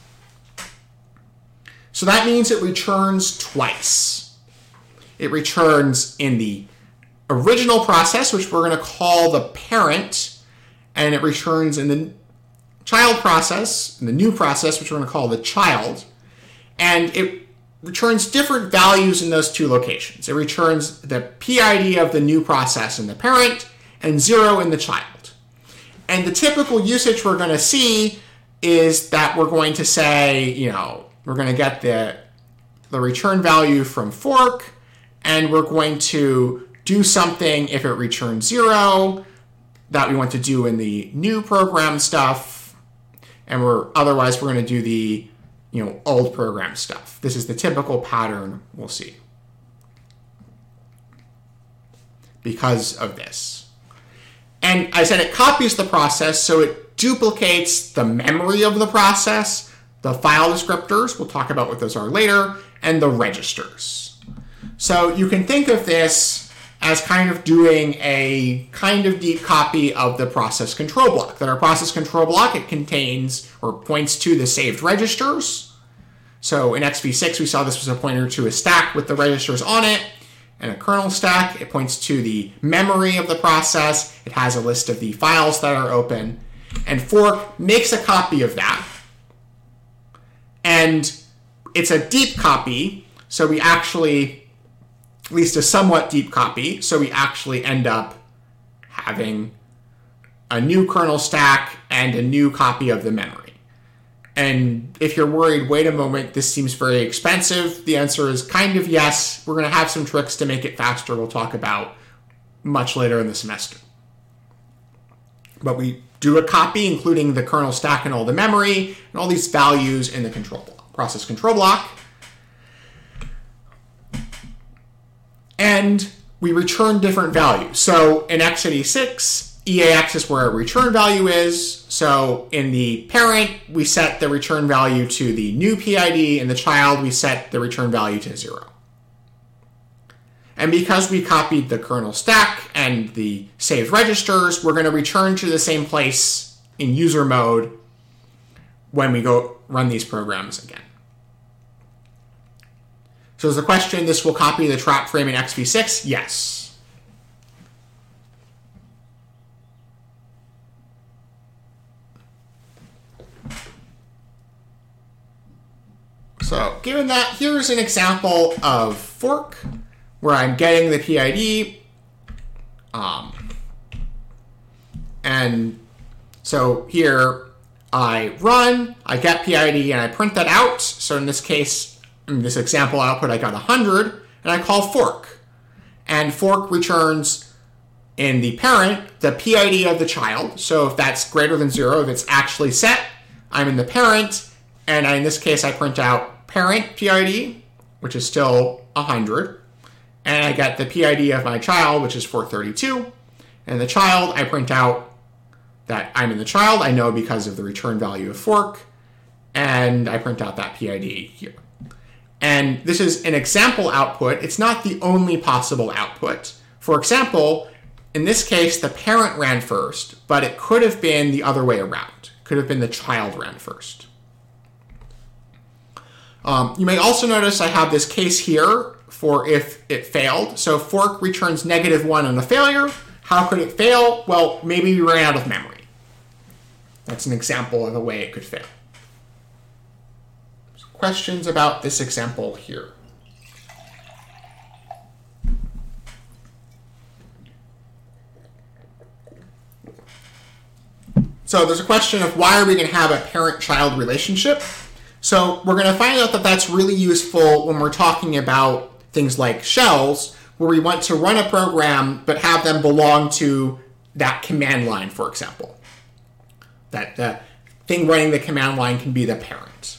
So that means it returns twice. It returns in the original process, which we're going to call the parent, and it returns in the child process, in the new process, which we're going to call the child, and it returns different values in those two locations. It returns the P I D of the new process in the parent and zero in the child. And the typical usage we're going to see is that we're going to say, you know, we're going to get the, the return value from fork, and we're going to do something if it returns zero that we want to do in the new program stuff, and we're otherwise we're going to do the, you know, old program stuff. This is the typical pattern we'll see because of this. And I said it copies the process, so it duplicates the memory of the process, the file descriptors, we'll talk about what those are later, and the registers. So you can think of this as kind of doing a kind of deep copy of the process control block. That our process control block, it contains or points to the saved registers. So in X V six, we saw this was a pointer to a stack with the registers on it, and a kernel stack. It points to the memory of the process. It has a list of the files that are open. And fork makes a copy of that. And it's a deep copy, so we actually, at least a somewhat deep copy, so we actually end up having a new kernel stack and a new copy of the memory. And if you're worried, wait a moment, this seems very expensive, the answer is kind of yes. We're going to have some tricks to make it faster we'll talk about much later in the semester. But we do a copy, including the kernel stack and all the memory, and all these values in the control block, process control block. And we return different values. So in x eighty-six, E A X is where our return value is. So in the parent, we set the return value to the new P I D. In the child, we set the return value to zero. And because we copied the kernel stack and the saved registers, we're going to return to the same place in user mode when we go run these programs again. So is the question, this will copy the trap frame in X V six? Yes. So given that, here's an example of fork where I'm getting the P I D. Um, and so here I run, I get P I D, and I print that out. So in this case, in this example output, I got one hundred, and I call fork. And fork returns in the parent the P I D of the child. So if that's greater than zero, if it's actually set, I'm in the parent, and I, in this case, I print out parent P I D, which is still one hundred, and I get the P I D of my child, which is four thirty-two. And the child, I print out that I'm in the child. I know because of the return value of fork, and I print out that P I D here. And this is an example output. It's not the only possible output. For example, in this case, the parent ran first, but it could have been the other way around. It could have been the child ran first. Um, you may also notice I have this case here for if it failed. So fork returns negative one on a failure. How could it fail? Well, maybe we ran out of memory. That's an example of a way it could fail. So questions about this example here? So there's a question of why are we going to have a parent-child relationship? So we're going to find out that that's really useful when we're talking about things like shells, where we want to run a program but have them belong to that command line, for example. That the thing running the command line can be the parent.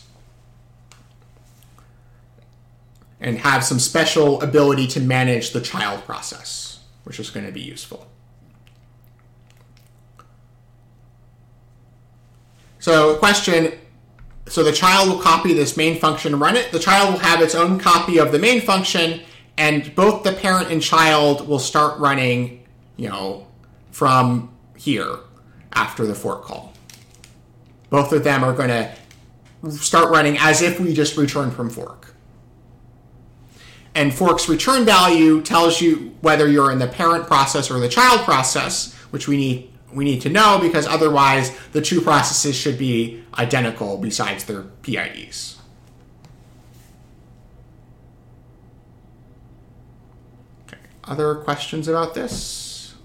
And have some special ability to manage the child process, which is going to be useful. So question, so the child will copy this main function and run it. The child will have its own copy of the main function, and both the parent and child will start running, you know, from here after the fork call. Both of them are going to start running as if we just returned from fork. And fork's return value tells you whether you're in the parent process or the child process, which we need we need to know because otherwise the two processes should be identical besides their P I Ds. Okay. Other questions about this?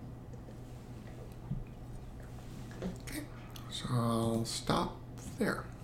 So I'll stop there.